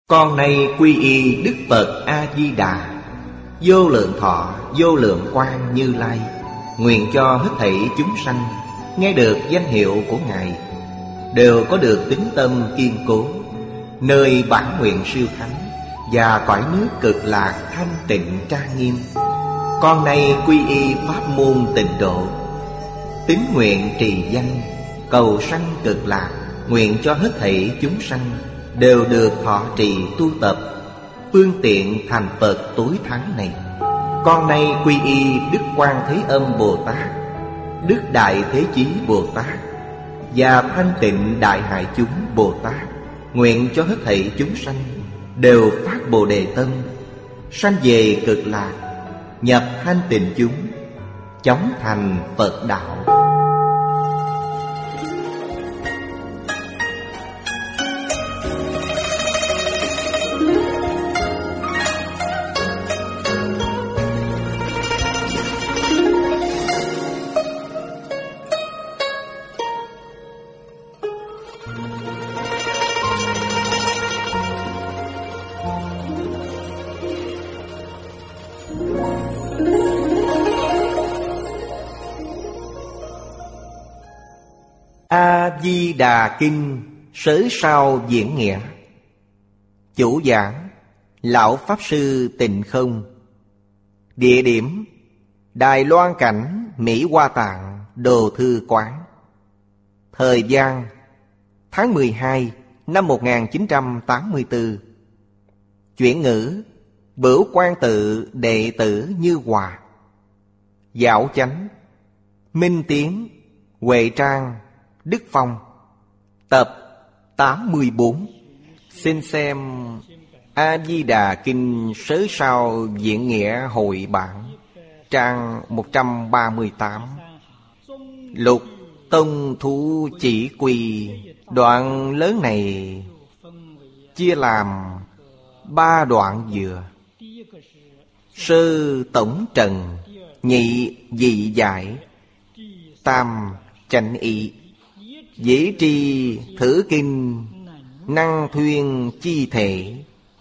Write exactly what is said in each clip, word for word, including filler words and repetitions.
Con nay quy y Đức Phật A-di-đà, vô lượng thọ vô lượng quang Như Lai. Nguyện cho hết thảy chúng sanh nghe được danh hiệu của Ngài đều có được tín tâm kiên cố, nơi bản nguyện siêu thắng và cõi nước cực lạc thanh tịnh trang nghiêm. Con nay quy y pháp môn tịnh độ, tín nguyện trì danh cầu sanh cực lạc. Nguyện cho hết thảy chúng sanh đều được thọ trì tu tập phương tiện thành Phật tối thắng này. Con nay quy y Đức Quan Thế Âm Bồ Tát, Đức Đại Thế Chí Bồ Tát và Thanh Tịnh Đại Hải Chúng Bồ Tát. Nguyện cho hết thảy chúng sanh đều phát Bồ Đề tâm, sanh về cực lạc, nhập thanh tịnh chúng, chóng thành Phật đạo. A-di-đà Kinh Sớ Sao Diễn Nghĩa. Chủ giảng Lão Pháp Sư Tịnh Không. Địa điểm Đài Loan Cảnh, Mỹ Hoa Tạng, Đồ Thư Quán. Thời gian tháng mười hai năm một nghìn chín trăm tám mươi tư. Chuyển ngữ Bửu Quan Tự đệ tử Như Hòa. Giảo Chánh Minh Tiến, Huệ Trang, Đức Phong. Tập tám mươi bốn. Xin xem A-di-đà Kinh Sớ Sao Diễn Nghĩa hội bản, trang một trăm ba mươi tám. Lục Tông Thú Chỉ Quy. Đoạn lớn này chia làm ba đoạn vừa. Sơ tổng trần, nhị dị giải, tam chánh ý. Dĩ tri thử kinh, năng thuyên chi thể.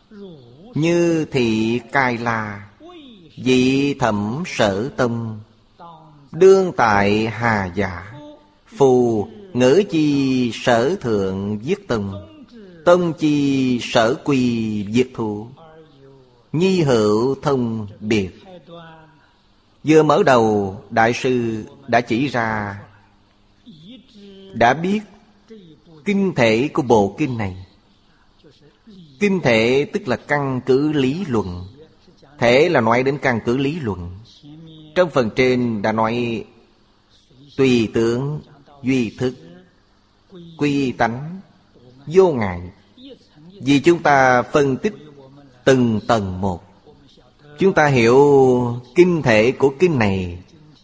Như thị cai la, dị thẩm sở tông. Đương tại hà giả, phù ngữ chi sở thượng viết tông. Tông chi sở quy viết thủ, nhi hữu thông biệt. Vừa mở đầu, Đại sư đã chỉ ra, đã biết kinh thể của bộ kinh này. Kinh thể tức là căn cứ lý luận. Thể là nói đến căn cứ lý luận. Trong phần trên đã nói tùy tướng, duy thức, quy tánh, vô ngại. Vì chúng ta phân tích từng tầng một, chúng ta hiểu kinh thể của kinh này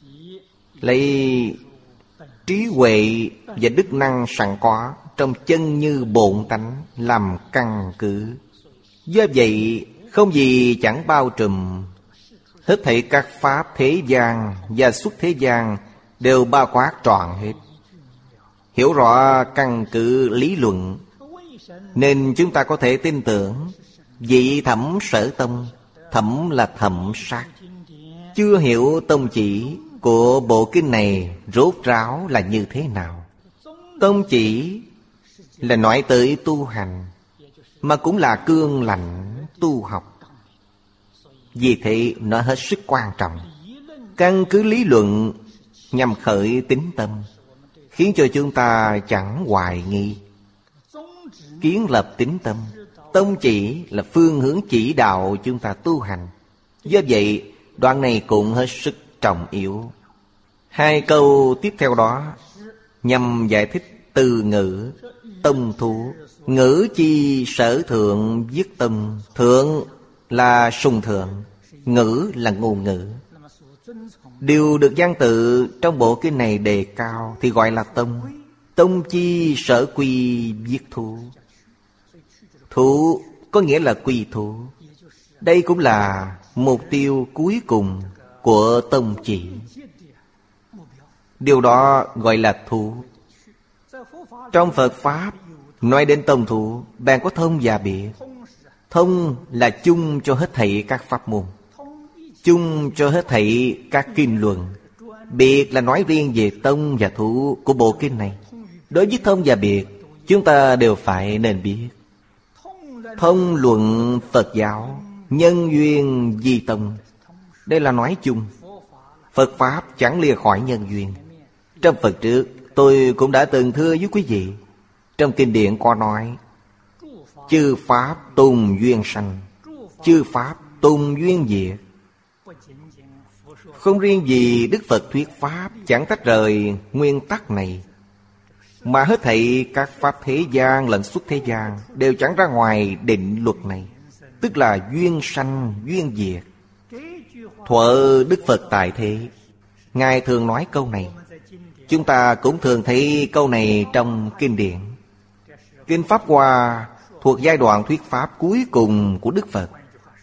lấy trí huệ và đức năng sẵn có trong chân như bổn tánh làm căn cứ. Do vậy không gì chẳng bao trùm. Hết thảy các pháp thế gian và xuất thế gian đều bao quát trọn hết. Hiểu rõ căn cứ lý luận nên chúng ta có thể tin tưởng. Vị thẩm sở tông, thẩm là thẩm sát. Chưa hiểu tông chỉ của bộ kinh này rốt ráo là như thế nào. Tông chỉ là nói tới tu hành, mà cũng là cương lạnh tu học. Vì thế nó hết sức quan trọng. Căn cứ lý luận nhằm khởi tín tâm, khiến cho chúng ta chẳng hoài nghi. Kiến lập tín tâm. Tông chỉ là phương hướng chỉ đạo chúng ta tu hành. Do vậy đoạn này cũng hết sức trọng yếu. Hai câu tiếp theo đó nhằm giải thích từ ngữ tông thú. Ngữ chi sở thượng viết tông. Thượng là sùng thượng, ngữ là ngôn ngữ. Điều được văn tự trong bộ kinh này đề cao thì gọi là tông. Tông chi sở quy viết thú. Thú có nghĩa là quy thú. Đây cũng là mục tiêu cuối cùng của tông chỉ. Điều đó gọi là thú. Trong Phật Pháp nói đến tông thú, bạn có thông và biệt. Thông là chung cho hết thảy các pháp môn, chung cho hết thảy các kinh luận. Biệt là nói riêng về tông và thủ của bộ kinh này. Đối với thông và biệt, chúng ta đều phải nên biết. Thông luận Phật giáo, nhân duyên di tông. Đây là nói chung. Phật Pháp chẳng lìa khỏi nhân duyên. Trong phần trước, tôi cũng đã từng thưa với quý vị, trong kinh điển có nói, chư Pháp tùng duyên sanh, chư Pháp tùng duyên diệt. Không riêng gì Đức Phật thuyết Pháp chẳng tách rời nguyên tắc này, mà hết thảy các Pháp thế gian lẫn xuất thế gian đều chẳng ra ngoài định luật này, tức là duyên sanh duyên diệt. Thuở Đức Phật tại thế, Ngài thường nói câu này. Chúng ta cũng thường thấy câu này trong kinh điển. Kinh Pháp Hoa thuộc giai đoạn thuyết Pháp cuối cùng của Đức Phật.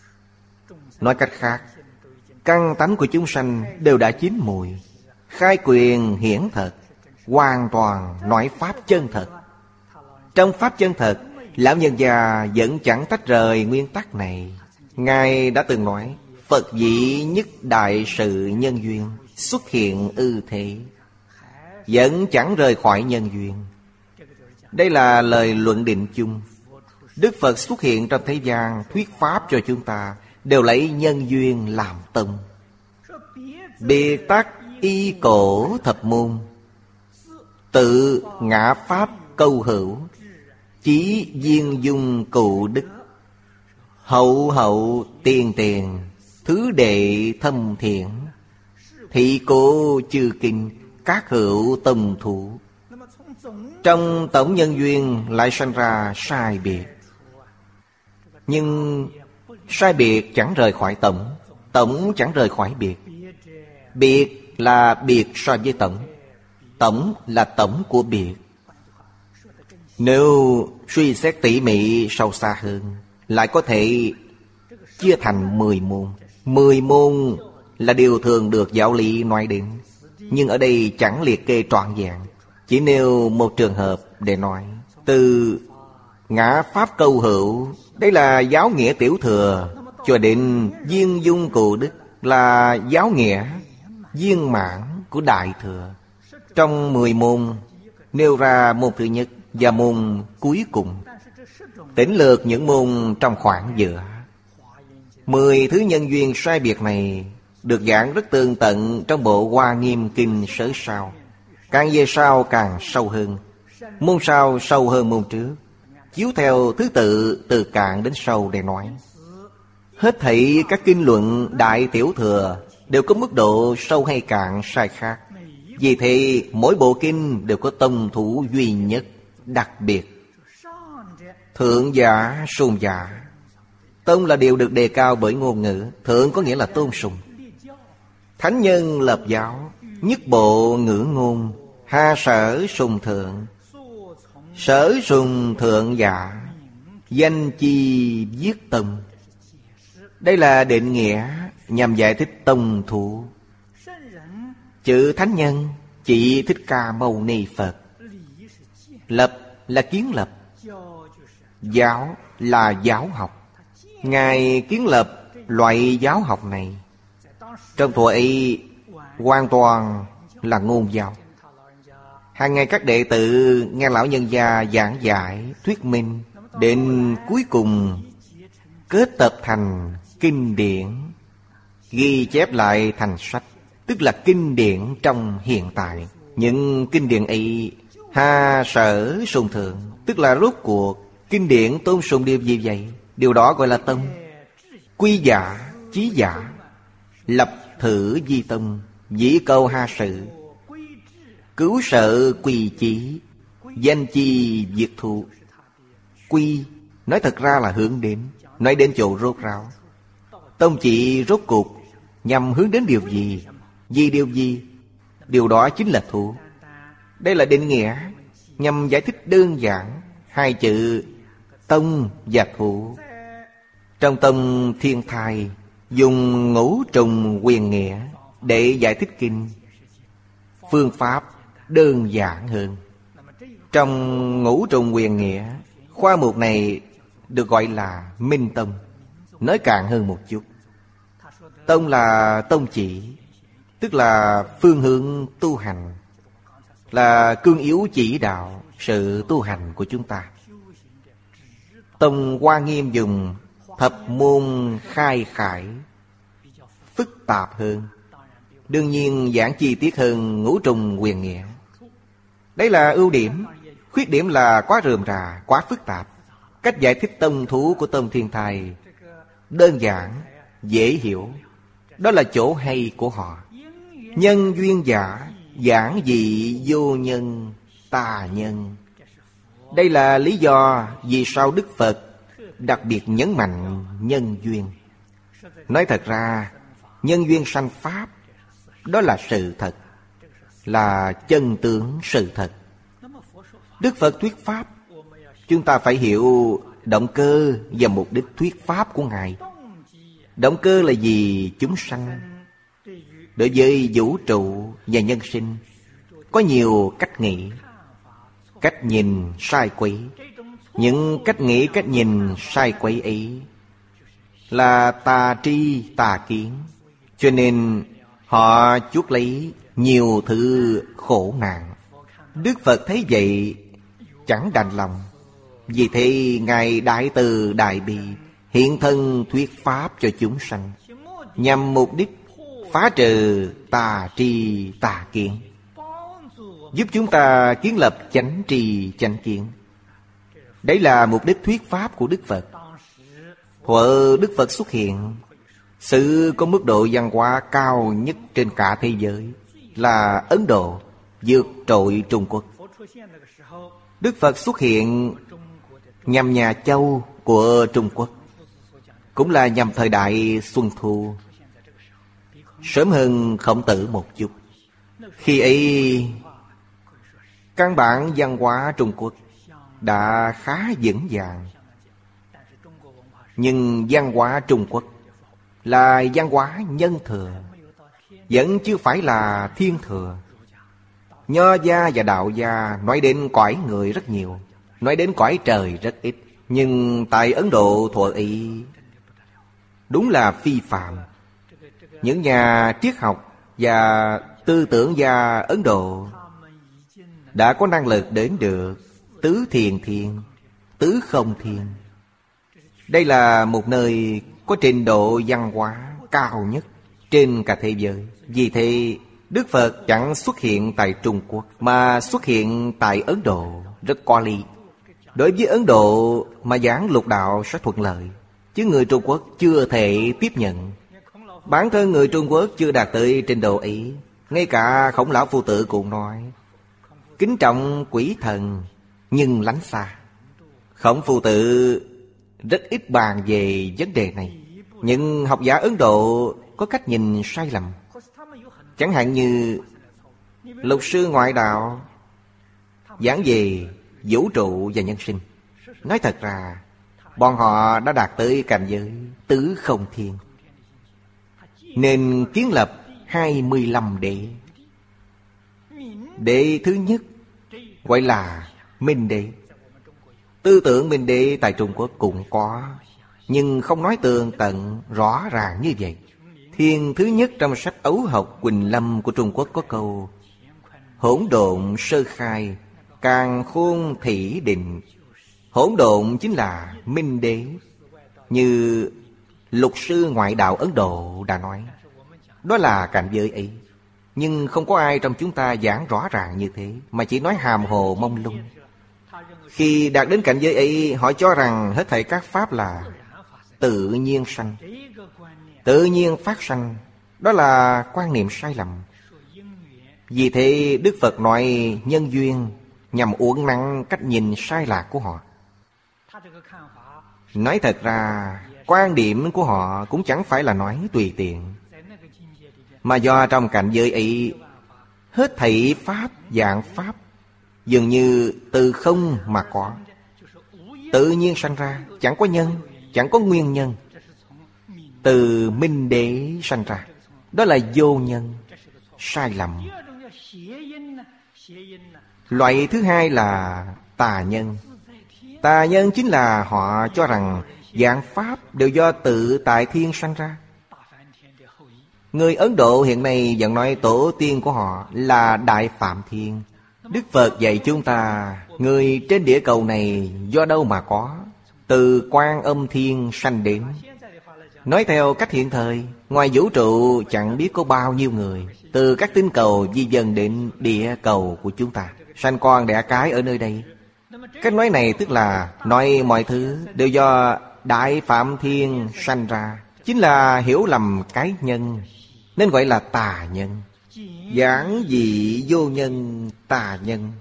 Nói cách khác, căn tánh của chúng sanh đều đã chín mùi, khai quyền hiển thật, hoàn toàn nói Pháp chân thật. Trong Pháp chân thật, Lão Nhân Gia vẫn chẳng tách rời nguyên tắc này. Ngài đã từng nói, Phật dĩ nhất đại sự nhân duyên, xuất hiện ư thế, vẫn chẳng rời khỏi nhân duyên. Đây là lời luận định chung. Đức Phật xuất hiện trong thế gian thuyết Pháp cho chúng ta đều lấy nhân duyên làm tông. Biệt tắc y cổ thập môn, tự ngã Pháp câu hữu, chí viên dung cụ đức, hậu hậu tiền tiền, thứ đệ thâm thiện, thị cố chư kinh, các hữu tông thủ. Trong tổng nhân duyên lại sanh ra sai biệt. Nhưng sai biệt chẳng rời khỏi tổng, tổng chẳng rời khỏi biệt. Biệt là biệt so với tổng, tổng là tổng của biệt. Nếu suy xét tỉ mỉ sâu xa hơn, lại có thể chia thành mười môn. Mười môn là điều thường được giáo lý nói đến, nhưng ở đây chẳng liệt kê trọn vẹn, chỉ nêu một trường hợp để nói. Từ ngã Pháp câu hữu, đây là giáo nghĩa tiểu thừa, cho đến viên dung cụ đức là giáo nghĩa viên mãn của đại thừa. Trong mười môn nêu ra môn thứ nhất và môn cuối cùng, tỉnh lược những môn trong khoảng giữa. Mười thứ nhân duyên sai biệt này được giảng rất tường tận trong bộ Hoa Nghiêm Kinh Sớ Sao. Càng về sau càng sâu hơn, môn sau sâu hơn môn trước, chiếu theo thứ tự từ cạn đến sâu để nói. Hết thảy các kinh luận đại tiểu thừa đều có mức độ sâu hay cạn sai khác. Vì thế mỗi bộ kinh đều có tông thủ duy nhất, đặc biệt. Thượng giả, sùng giả. Tông là điều được đề cao bởi ngôn ngữ. Thượng có nghĩa là tôn sùng. Thánh nhân lập giáo, nhất bộ ngữ ngôn, ha sở sùng thượng. Sở sùng thượng giả, danh chi viết tông. Đây là định nghĩa nhằm giải thích tông thủ. Chữ thánh nhân chỉ Thích Ca Mâu Ni Phật. Lập là kiến lập, giáo là giáo học. Ngài kiến lập loại giáo học này. Trong thuở ấy hoàn toàn là ngôn giáo. Hàng ngày các đệ tử nghe Lão Nhân Gia giảng giải, thuyết minh, đến cuối cùng kết tập thành kinh điển, ghi chép lại thành sách, tức là kinh điển trong hiện tại. Những kinh điển ấy ha sở sùng thượng, tức là rốt cuộc kinh điển tôn sùng điều gì vậy? Điều đó gọi là tông. Quy giả, chí giả, lập thử di tông, dĩ câu ha sự, cứu sợ quy chí, danh chi diệt thụ. Quy nói thật ra là hướng đến, nói đến chỗ rốt ráo. Tông chỉ rốt cuộc nhằm hướng đến điều gì? Vì điều gì? Điều đó chính là thụ. Đây là định nghĩa nhằm giải thích đơn giản hai chữ tông và thụ. Trong tông Thiên Thai dùng ngũ trùng quyền nghĩa để giải thích kinh. Phương pháp đơn giản hơn. Trong ngũ trùng quyền nghĩa, khoa mục này được gọi là Minh Tông. Nói cạn hơn một chút, tông là tông chỉ, tức là phương hướng tu hành, là cương yếu chỉ đạo sự tu hành của chúng ta. Tông Hoa Nghiêm dùng thập môn khai khải, phức tạp hơn, đương nhiên giảng chi tiết hơn ngũ trùng huyền nghĩa. Đấy là ưu điểm. Khuyết điểm là quá rườm rà, quá phức tạp. Cách giải thích tông thú của Tông Thiên Thai đơn giản, dễ hiểu. Đó là chỗ hay của họ. Nhân duyên giả, giản dị vô nhân, tà nhân. Đây là lý do vì sao Đức Phật đặc biệt nhấn mạnh nhân duyên. Nói thật ra, nhân duyên sanh Pháp, đó là sự thật, là chân tướng sự thật. Đức Phật thuyết Pháp, chúng ta phải hiểu động cơ và mục đích thuyết Pháp của Ngài. Động cơ là gì? Chúng sanh. Đối với vũ trụ và nhân sinh có nhiều cách nghĩ, cách nhìn sai quấy. Những cách nghĩ, cách nhìn sai quấy ấy là tà tri, tà kiến. Cho nên họ chuốc lấy nhiều thứ khổ nạn. Đức Phật thấy vậy chẳng đành lòng. Vì thế Ngài Đại Từ Đại Bi hiện thân thuyết Pháp cho chúng sanh, nhằm mục đích phá trừ tà tri tà kiến, giúp chúng ta kiến lập chánh tri chánh kiến. Đấy là mục đích thuyết Pháp của Đức Phật. Thuở Đức Phật xuất hiện, sự có mức độ văn hóa cao nhất trên cả thế giới là Ấn Độ, vượt trội Trung Quốc. Đức Phật xuất hiện nhằm nhà Châu của Trung Quốc, cũng là nhằm thời đại Xuân Thu, sớm hơn Khổng Tử một chút. Khi ấy, căn bản văn hóa Trung Quốc đã khá vững vàng. Nhưng văn hóa Trung Quốc là văn hóa nhân thừa, vẫn chưa phải là thiên thừa. Nho gia và đạo gia nói đến cõi người rất nhiều, nói đến cõi trời rất ít. Nhưng tại Ấn Độ thuở ấy đúng là phi phạm. Những nhà triết học và tư tưởng gia Ấn Độ đã có năng lực đến được tứ thiền thiên, tứ không thiên. Đây là một nơi có trình độ văn hóa cao nhất trên cả thế giới. Vì thế Đức Phật chẳng xuất hiện tại Trung Quốc, mà xuất hiện tại Ấn Độ, rất có lý. Đối với Ấn Độ mà giảng lục đạo sẽ thuận lợi, chứ người Trung Quốc chưa thể tiếp nhận. Bản thân người Trung Quốc chưa đạt tới trình độ ấy. Ngay cả Khổng Lão Phu Tử cũng nói kính trọng quỷ thần nhưng lánh xa. Khổng Phu Tử rất ít bàn về vấn đề này. Nhưng học giả Ấn Độ có cách nhìn sai lầm. Chẳng hạn như Lục sư ngoại đạo giảng về vũ trụ và nhân sinh. Nói thật ra bọn họ đã đạt tới cảnh giới tứ không thiên, nên kiến lập hai mươi lăm đế. Đế thứ nhất gọi là Minh Đế. Tư tưởng Minh Đế tại Trung Quốc cũng có, nhưng không nói tường tận rõ ràng như vậy. Thiên thứ nhất trong sách Ấu học Quỳnh Lâm của Trung Quốc có câu: hỗn độn sơ khai, càn khôn thủy định. Hỗn độn chính là Minh Đế, như Lục sư ngoại đạo Ấn Độ đã nói. Đó là cảnh giới ấy. Nhưng không có ai trong chúng ta giảng rõ ràng như thế, mà chỉ nói hàm hồ mông lung. Khi đạt đến cảnh giới ấy, họ cho rằng hết thảy các pháp là tự nhiên sanh, tự nhiên phát sanh. Đó là quan niệm sai lầm. Vì thế Đức Phật nói nhân duyên, nhằm uốn nắn cách nhìn sai lạc của họ. Nói thật ra, quan điểm của họ cũng chẳng phải là nói tùy tiện, mà do trong cảnh giới ấy, hết thảy pháp dạng pháp dường như từ không mà có, tự nhiên sanh ra, chẳng có nhân, chẳng có nguyên nhân. Từ Minh Đế sanh ra, đó là vô nhân, sai lầm. Loại thứ hai là tà nhân. Tà nhân chính là họ cho rằng vạn pháp đều do tự tại thiên sanh ra. Người Ấn Độ hiện nay vẫn nói tổ tiên của họ là Đại Phạm Thiên. Đức Phật dạy chúng ta, người trên địa cầu này do đâu mà có? Từ Quan Âm Thiên sanh đến. Nói theo cách hiện thời, ngoài vũ trụ chẳng biết có bao nhiêu người, từ các tinh cầu di dân đến địa cầu của chúng ta, sanh con đẻ cái ở nơi đây. Cách nói này tức là nói mọi thứ đều do Đại Phạm Thiên sanh ra, chính là hiểu lầm cái nhân, nên gọi là tà nhân. Giản dị vô nhân tà nhân.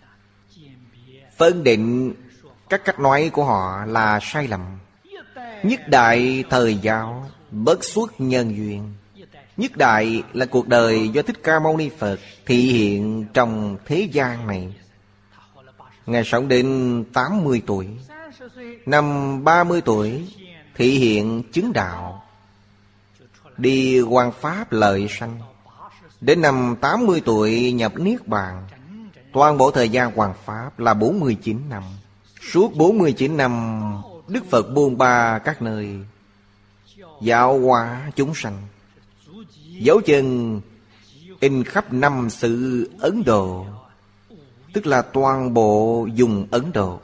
Phân định các cách nói của họ là sai lầm. Nhất đại thời giáo bất xuất nhân duyên. Nhất đại là cuộc đời do Thích Ca Mâu Ni Phật thị hiện trong thế gian này. Ngài sống đến tám mươi tuổi. Năm ba mươi tuổi thị hiện chứng đạo, đi hoằng pháp lợi sanh. Đến năm tám mươi tuổi nhập Niết Bàn. Toàn bộ thời gian hoằng pháp là bốn mươi chín năm. Suốt bốn mươi chín năm Đức Phật buôn ba các nơi, giáo hóa chúng sanh. Dấu chân in khắp năm xứ Ấn Độ, tức là toàn bộ vùng Ấn Độ.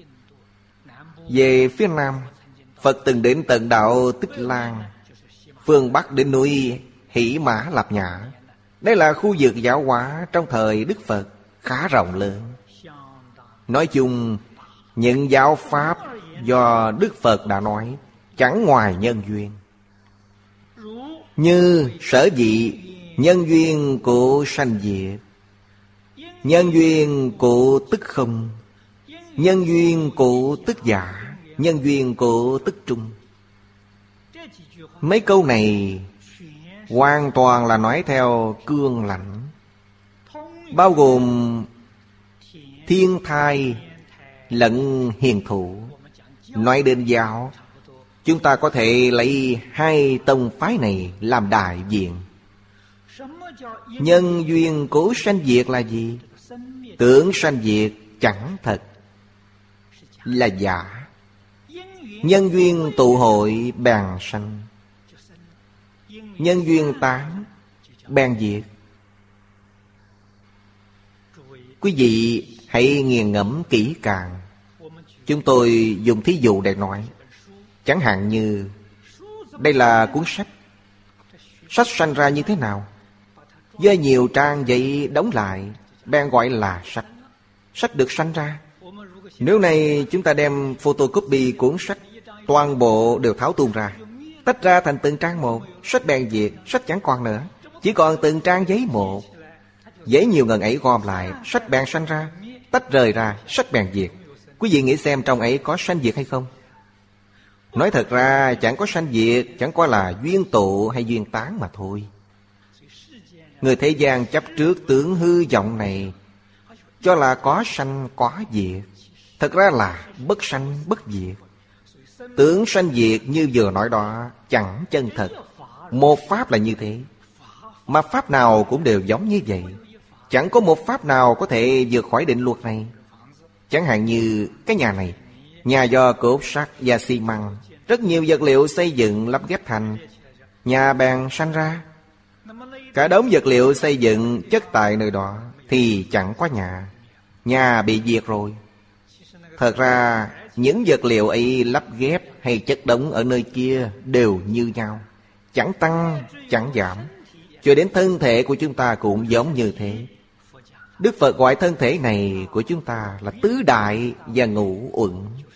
Về phía Nam, Phật từng đến tận đạo Tích Lan, phương Bắc đến núi Hỷ Mã Lạp Nhã. Đây là khu vực giáo hóa trong thời Đức Phật khá rộng lớn. Nói chung, những giáo pháp do Đức Phật đã nói chẳng ngoài nhân duyên. Như sở dĩ nhân duyên của sanh diệt, nhân duyên của tức không, nhân duyên của tức giả, nhân duyên của tức trung. Mấy câu này hoàn toàn là nói theo cương lãnh, bao gồm thiên thai lẫn hiền thủ. Nói đến giáo, chúng ta có thể lấy hai tông phái này làm đại diện. Nhân duyên của sanh diệt là gì? Tưởng sanh diệt chẳng thật, là giả. Nhân duyên tụ hội bèn sanh, nhân duyên tán bèn diệt. Quý vị hãy nghiền ngẫm kỹ càng. Chúng tôi dùng thí dụ để nói. Chẳng hạn như đây là cuốn sách. Sách sanh ra như thế nào? Do nhiều trang giấy đóng lại, bèn gọi là sách. Sách được sanh ra. Nếu này chúng ta đem photocopy cuốn sách, toàn bộ đều tháo tung ra, tách ra thành từng trang một, sách bèn diệt, sách chẳng còn nữa, chỉ còn từng trang giấy một. Giấy nhiều ngần ấy gom lại, sách bèn sanh ra. Tách rời ra, sách bèn diệt. Quý vị nghĩ xem trong ấy có sanh diệt hay không? Nói thật ra chẳng có sanh diệt, chẳng qua là duyên tụ hay duyên tán mà thôi. Người thế gian chấp trước tướng hư vọng này, cho là có sanh có diệt. Thật ra là bất sanh bất diệt. Tướng sanh diệt như vừa nói đó chẳng chân thật. Một pháp là như thế, mà pháp nào cũng đều giống như vậy. Chẳng có một pháp nào có thể vượt khỏi định luật này. Chẳng hạn như cái nhà này, nhà do cốt sắt và xi măng, rất nhiều vật liệu xây dựng lắp ghép thành, nhà bèn sanh ra. Cả đống vật liệu xây dựng chất tại nơi đó thì chẳng có nhà, nhà bị diệt rồi. Thật ra những vật liệu ấy lắp ghép hay chất đống ở nơi kia đều như nhau, chẳng tăng chẳng giảm. Cho đến thân thể của chúng ta cũng giống như thế. Đức Phật gọi thân thể này của chúng ta là tứ đại và ngũ uẩn.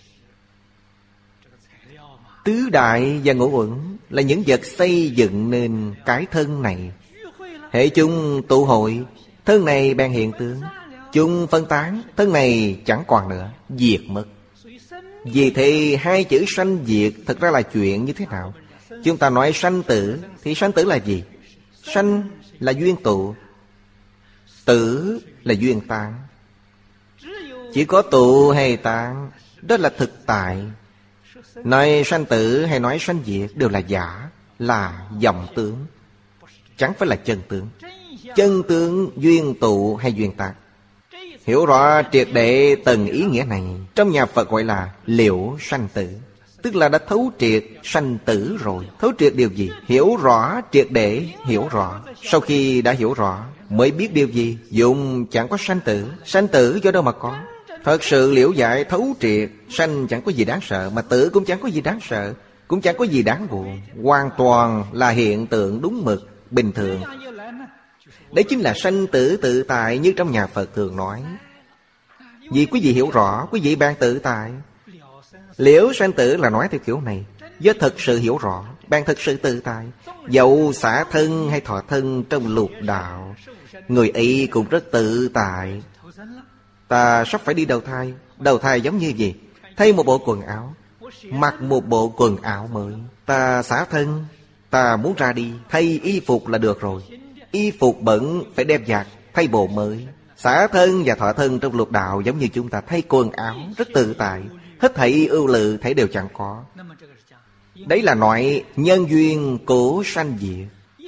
Tứ đại và ngũ uẩn là những vật xây dựng nên cái thân này. Hệ chúng tụ hội, thân này bèn hiện tướng. Chúng phân tán, thân này chẳng còn nữa, diệt mất. Vì thế hai chữ sanh diệt thật ra là chuyện như thế nào? Chúng ta nói sanh tử, thì sanh tử là gì? Sanh là duyên tụ, tử là duyên tán. Chỉ có tụ hay tán, đó là thực tại. Nói sanh tử hay nói sanh diệt đều là giả, là vọng tướng, chẳng phải là chân tướng. Chân tướng duyên tụ hay duyên tán. Hiểu rõ triệt để từng ý nghĩa này, trong nhà Phật gọi là liễu sanh tử. Tức là đã thấu triệt sanh tử rồi. Thấu triệt điều gì? Hiểu rõ, triệt để hiểu rõ. Sau khi đã hiểu rõ, mới biết điều gì? Dụng chẳng có sanh tử. Sanh tử do đâu mà có? Thật sự liễu giải thấu triệt, sanh chẳng có gì đáng sợ, mà tử cũng chẳng có gì đáng sợ, cũng chẳng có gì đáng buồn. Hoàn toàn là hiện tượng đúng mực, bình thường. Đấy chính là sanh tử tự tại như trong nhà Phật thường nói. Vì quý vị hiểu rõ, quý vị bạn tự tại. Liễu sanh tử là nói theo kiểu này. Do thật sự hiểu rõ, bạn thật sự tự tại. Dẫu xả thân hay thọ thân trong lục đạo, người ấy cũng rất tự tại. Ta sắp phải đi đầu thai. Đầu thai giống như gì? Thay một bộ quần áo, mặc một bộ quần áo mới. Ta xả thân, ta muốn ra đi, thay y phục là được rồi. Y phục bẩn phải đem giặt, thay bộ mới. Xả thân và thọ thân trong lục đạo giống như chúng ta thay quần áo, rất tự tại. Hết thảy ưu lự thấy đều chẳng có. Đấy là nói nhân duyên của sanh diệt.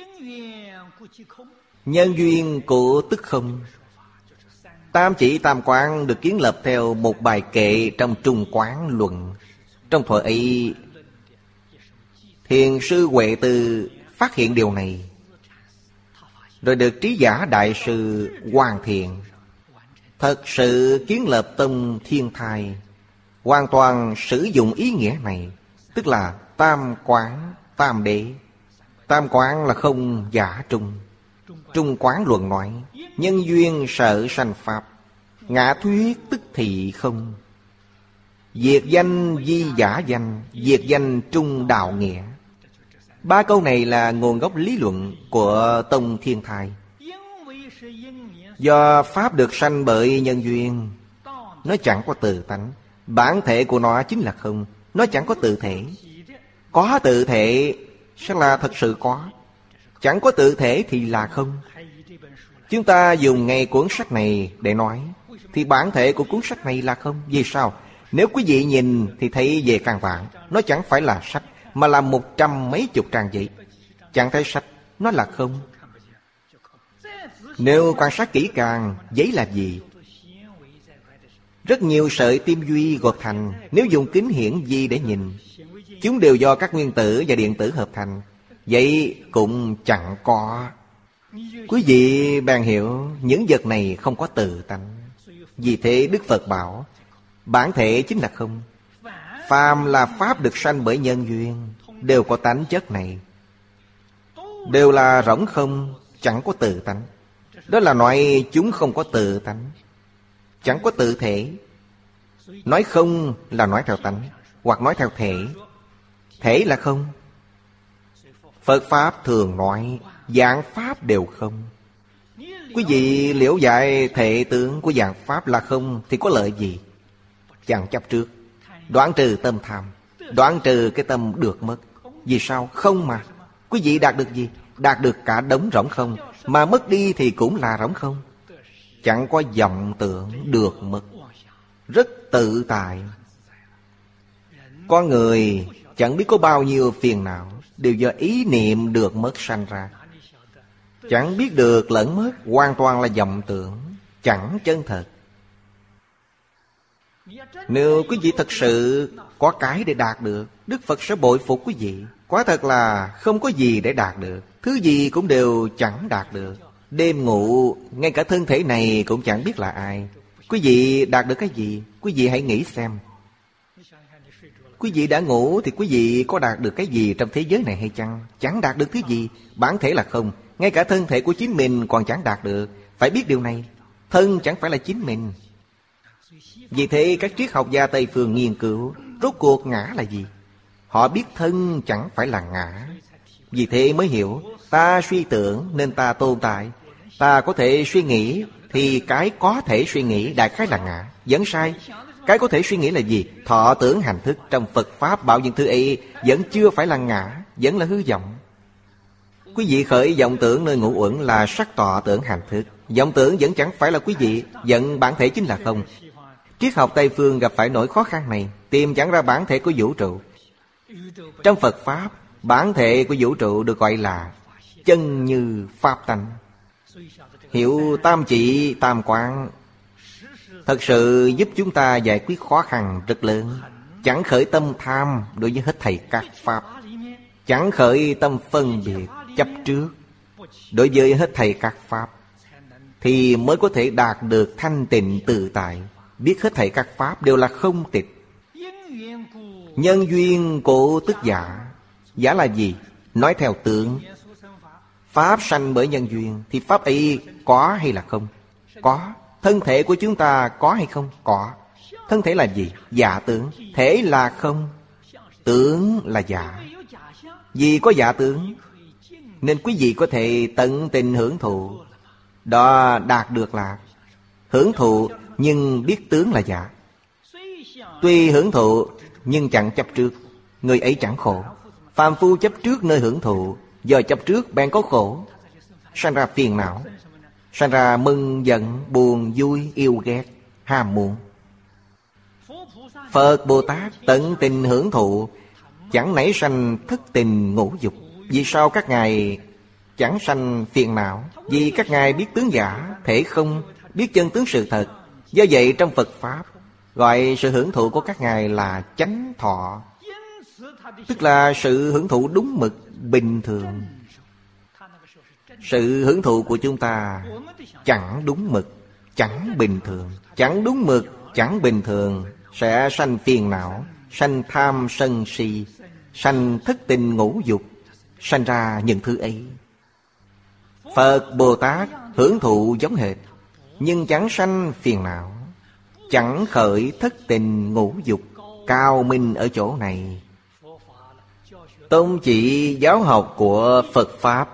Nhân duyên của tức không. Tam chỉ tam quán được kiến lập theo một bài kệ trong Trung Quán Luận. Trong thuở ấy, Thiền sư Huệ Từ phát hiện điều này, rồi được trí giả đại sư hoàn thiện, thật sự kiến lập tông Thiên Thai, hoàn toàn sử dụng ý nghĩa này, tức là tam quán tam đế. Tam quán là không giả trung. Trung Quán Luận nói nhân duyên sở sanh pháp, ngã thuyết tức thị không. Diệt danh di giả danh, diệt danh trung đạo nghĩa. Ba câu này là nguồn gốc lý luận của tông Thiên Thai. Do pháp được sanh bởi nhân duyên, nó chẳng có tự tánh. Bản thể của nó chính là không. Nó chẳng có tự thể. Có tự thể sẽ là thật sự có. Chẳng có tự thể thì là không. Chúng ta dùng ngay cuốn sách này để nói, thì bản thể của cuốn sách này là không. Vì sao? Nếu quý vị nhìn thì thấy về căn bản, nó chẳng phải là sách, mà là một trăm mấy chục trang giấy. Chẳng thấy sách, nó là không. Nếu quan sát kỹ càng, giấy là gì? Rất nhiều sợi tim duy gộp thành. Nếu dùng kính hiển vi để nhìn, chúng đều do các nguyên tử và điện tử hợp thành. Vậy cũng chẳng có. Quý vị bèn hiểu những vật này không có tự tánh. Vì thế Đức Phật bảo bản thể chính là không. Phàm là pháp được sanh bởi nhân duyên, đều có tánh chất này, đều là rỗng không, chẳng có tự tánh. Đó là nói chúng không có tự tánh, chẳng có tự thể. Nói không là nói theo tánh, hoặc nói theo thể. Thể là không. Phật Pháp thường nói dạng Pháp đều không. Quý vị liễu giải thể tướng của dạng Pháp là không thì có lợi gì? Chẳng chấp trước, đoạn trừ tâm tham, đoạn trừ cái tâm được mất. Vì sao? Không mà. Quý vị đạt được gì? Đạt được cả đống rỗng không, mà mất đi thì cũng là rỗng không. Chẳng có vọng tưởng được mất, rất tự tại. Con người chẳng biết có bao nhiêu phiền não đều do ý niệm được mất sanh ra. Chẳng biết được lẫn mất, hoàn toàn là vọng tưởng, chẳng chân thật. Nếu quý vị thật sự có cái để đạt được, Đức Phật sẽ bội phục quý vị. Quả thật là không có gì để đạt được, thứ gì cũng đều chẳng đạt được. Đêm ngủ, ngay cả thân thể này cũng chẳng biết là ai. Quý vị đạt được cái gì? Quý vị hãy nghĩ xem. Quý vị đã ngủ thì quý vị có đạt được cái gì trong thế giới này hay chăng? Chẳng đạt được thứ gì. Bản thể là không. Ngay cả thân thể của chính mình còn chẳng đạt được. Phải biết điều này. Thân chẳng phải là chính mình. Vì thế các triết học gia Tây Phương nghiên cứu rốt cuộc ngã là gì. Họ biết thân chẳng phải là ngã. Vì thế mới hiểu ta suy tưởng nên ta tồn tại. Ta có thể suy nghĩ thì cái có thể suy nghĩ đại khái là ngã. Vẫn sai. Cái có thể suy nghĩ là gì? Thọ tưởng hành thức. Trong Phật Pháp bảo những thứ ấy vẫn chưa phải là ngã, vẫn là hư vọng. Quý vị khởi vọng tưởng nơi ngũ uẩn là sắc tọa tưởng hành thức. Vọng tưởng vẫn chẳng phải là quý vị, vẫn bản thể chính là không. Triết học Tây Phương gặp phải nỗi khó khăn này, tìm chẳng ra bản thể của vũ trụ. Trong Phật Pháp, bản thể của vũ trụ được gọi là chân như pháp tánh. Hiểu tam chỉ tam quán thật sự giúp chúng ta giải quyết khó khăn rất lớn. Chẳng khởi tâm tham đối với hết thảy các pháp, chẳng khởi tâm phân biệt chấp trước đối với hết thảy các pháp, thì mới có thể đạt được thanh tịnh tự tại. Biết hết thảy các pháp đều là không tịch. Nhân duyên của tức giả. Giả là gì? Nói theo tướng. Pháp sanh bởi nhân duyên, thì pháp ấy có hay là không? Có. Thân thể của chúng ta có hay không? Có. Thân thể là gì? Giả tướng. Thể là không, tướng là giả. Vì có giả tướng nên quý vị có thể tận tình hưởng thụ. Đó đạt được là hưởng thụ nhưng biết tướng là giả. Tuy hưởng thụ nhưng chẳng chấp trước, người ấy chẳng khổ. Phàm phu chấp trước nơi hưởng thụ, do chấp trước bèn có khổ, sanh ra phiền não, sanh ra mừng giận buồn vui yêu ghét ham muốn. Phật Bồ Tát tận tình hưởng thụ, chẳng nảy sanh thất tình ngũ dục. Vì sao các ngài chẳng sanh phiền não? Vì các ngài biết tướng giả, thể không, biết chân tướng sự thật. Do vậy trong Phật Pháp gọi sự hưởng thụ của các ngài là chánh thọ, tức là sự hưởng thụ đúng mực, bình thường. Sự hưởng thụ của chúng ta chẳng đúng mực, chẳng bình thường. Chẳng đúng mực, chẳng bình thường sẽ sanh phiền não, sanh tham sân si, sanh thất tình ngũ dục, sanh ra những thứ ấy. Phật Bồ Tát hưởng thụ giống hệt, nhưng chẳng sanh phiền não, chẳng khởi thất tình ngũ dục. Cao minh ở chỗ này. Tôn chỉ giáo học của Phật Pháp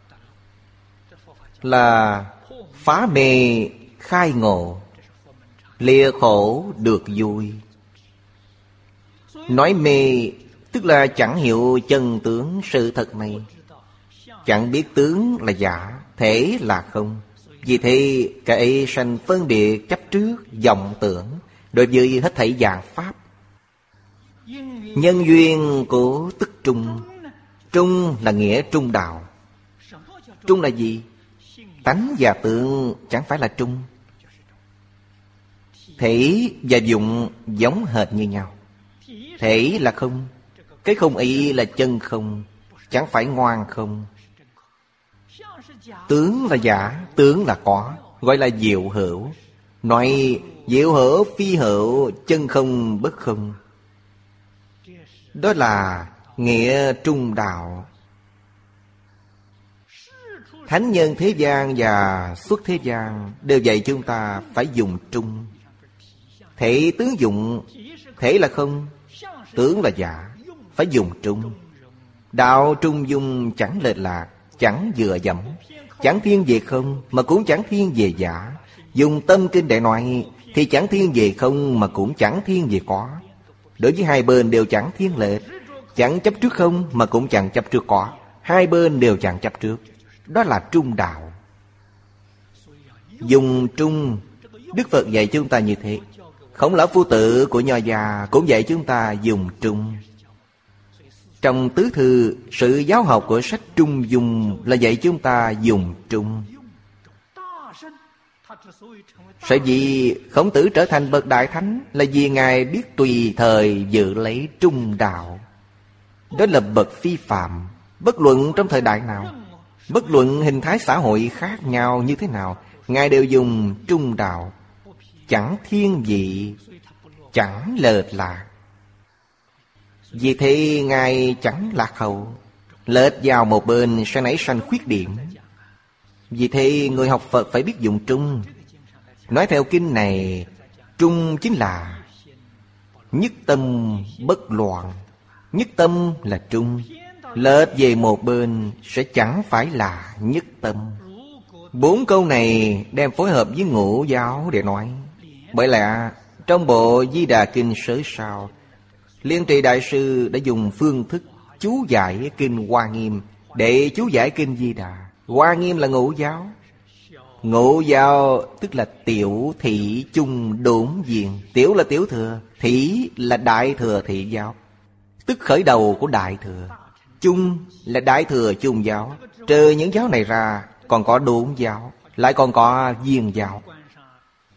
là phá mê khai ngộ, lìa khổ được vui. Nói mê tức là chẳng hiểu chân tướng sự thật này, chẳng biết tướng là giả, thể là không. Vì thế cái ấy sanh phân biệt chấp trước vọng tưởng đối với hết thảy dạng pháp. Nhân duyên của tức trung. Trung là nghĩa trung đạo. Trung là gì? Tánh và tượng chẳng phải là trung. Thể và dụng giống hệt như nhau. Thể là không, cái không ấy là chân không, chẳng phải ngoan không. Tướng là giả, tướng là có, gọi là diệu hữu. Nói diệu hữu phi hữu, chân không bất không, đó là nghĩa trung đạo. Thánh nhân thế gian và xuất thế gian đều dạy chúng ta phải dùng trung. Thể tướng dụng, thể là không, tướng là giả, phải dùng trung. Đạo trung dung chẳng lệch lạc, chẳng dựa dẫm, chẳng thiên về không mà cũng chẳng thiên về giả. Dùng tâm kinh để nói thì chẳng thiên về không mà cũng chẳng thiên về có. Đối với hai bên đều chẳng thiên lệch, chẳng chấp trước không mà cũng chẳng chấp trước có. Hai bên đều chẳng chấp trước, đó là trung đạo. Dùng trung, Đức Phật dạy chúng ta như thế. Khổng Lão Phu Tử của Nho gia cũng dạy chúng ta dùng trung. Trong tứ thư, sự giáo học của sách Trung Dung là dạy chúng ta dùng trung. Sở dĩ Khổng Tử trở thành bậc đại thánh là vì Ngài biết tùy thời giữ lấy trung đạo. Đó là bậc phi phạm. Bất luận trong thời đại nào, bất luận hình thái xã hội khác nhau như thế nào, Ngài đều dùng trung đạo, chẳng thiên vị, chẳng lệch lạc. Vì thế Ngài chẳng lạc hậu. Lệch vào một bên sẽ nảy sanh khuyết điểm. Vì thế người học Phật phải biết dùng trung. Nói theo kinh này, trung chính là nhất tâm bất loạn. Nhất tâm là trung, lệch về một bên sẽ chẳng phải là nhất tâm. Bốn câu này đem phối hợp với ngũ giáo để nói. Bởi lẽ trong bộ Di Đà Kinh sớ sao, Liên Trì Đại Sư đã dùng phương thức chú giải kinh Hoa Nghiêm để chú giải kinh Di Đà. Hoa Nghiêm là ngũ giáo. Ngũ giáo tức là tiểu thị chung đốn diện. Tiểu là tiểu thừa, thị là đại thừa thị giáo, tức khởi đầu của đại thừa. Chung là đại thừa chung giáo. Trừ những giáo này ra còn có đốn giáo, lại còn có viên giáo.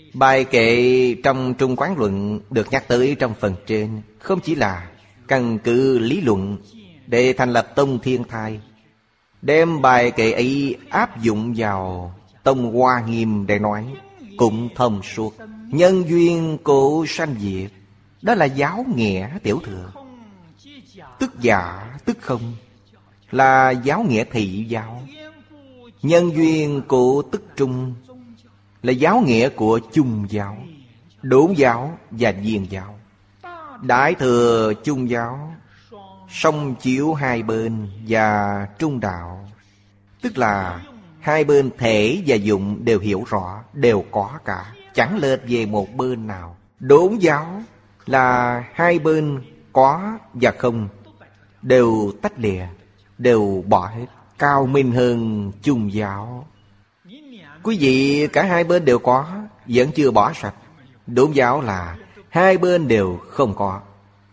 Bài kệ trong Trung Quán Luận được nhắc tới trong phần trên không chỉ là căn cứ lý luận để thành lập tông Thiên Thai, đem bài kệ ấy áp dụng vào tông Hoa Nghiêm để nói cũng thông suốt. Nhân duyên cổ sanh diệt, đó là giáo nghĩa tiểu thừa. Tức giả tức không là giáo nghĩa thị giáo. Nhân duyên cổ tức trung là giáo nghĩa của chung giáo, đốn giáo và viên giáo. Đại thừa chung giáo song chiếu hai bên và trung đạo, tức là hai bên thể và dụng đều hiểu rõ, đều có cả, chẳng lệch về một bên nào. Đốn giáo là hai bên có và không đều tách lìa, đều bỏ hết, cao minh hơn chung giáo. Quý vị cả hai bên đều có, vẫn chưa bỏ sạch. Đốn giáo là hai bên đều không có,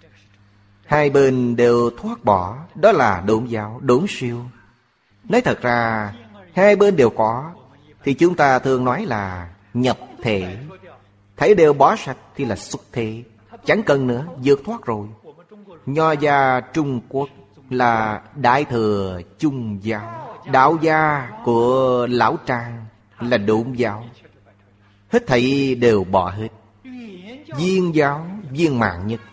hai bên đều thoát bỏ, đó là đốn giáo, đốn siêu. Nói thật ra hai bên đều có thì chúng ta thường nói là nhập thể. Thấy đều bỏ sạch thì là xuất thế, chẳng cần nữa, vượt thoát rồi. Nho gia Trung Quốc là đại thừa chung giáo. Đạo gia của Lão Trang là đốn giáo, hết thảy đều bỏ hết. Viên giáo viên mãn nhất,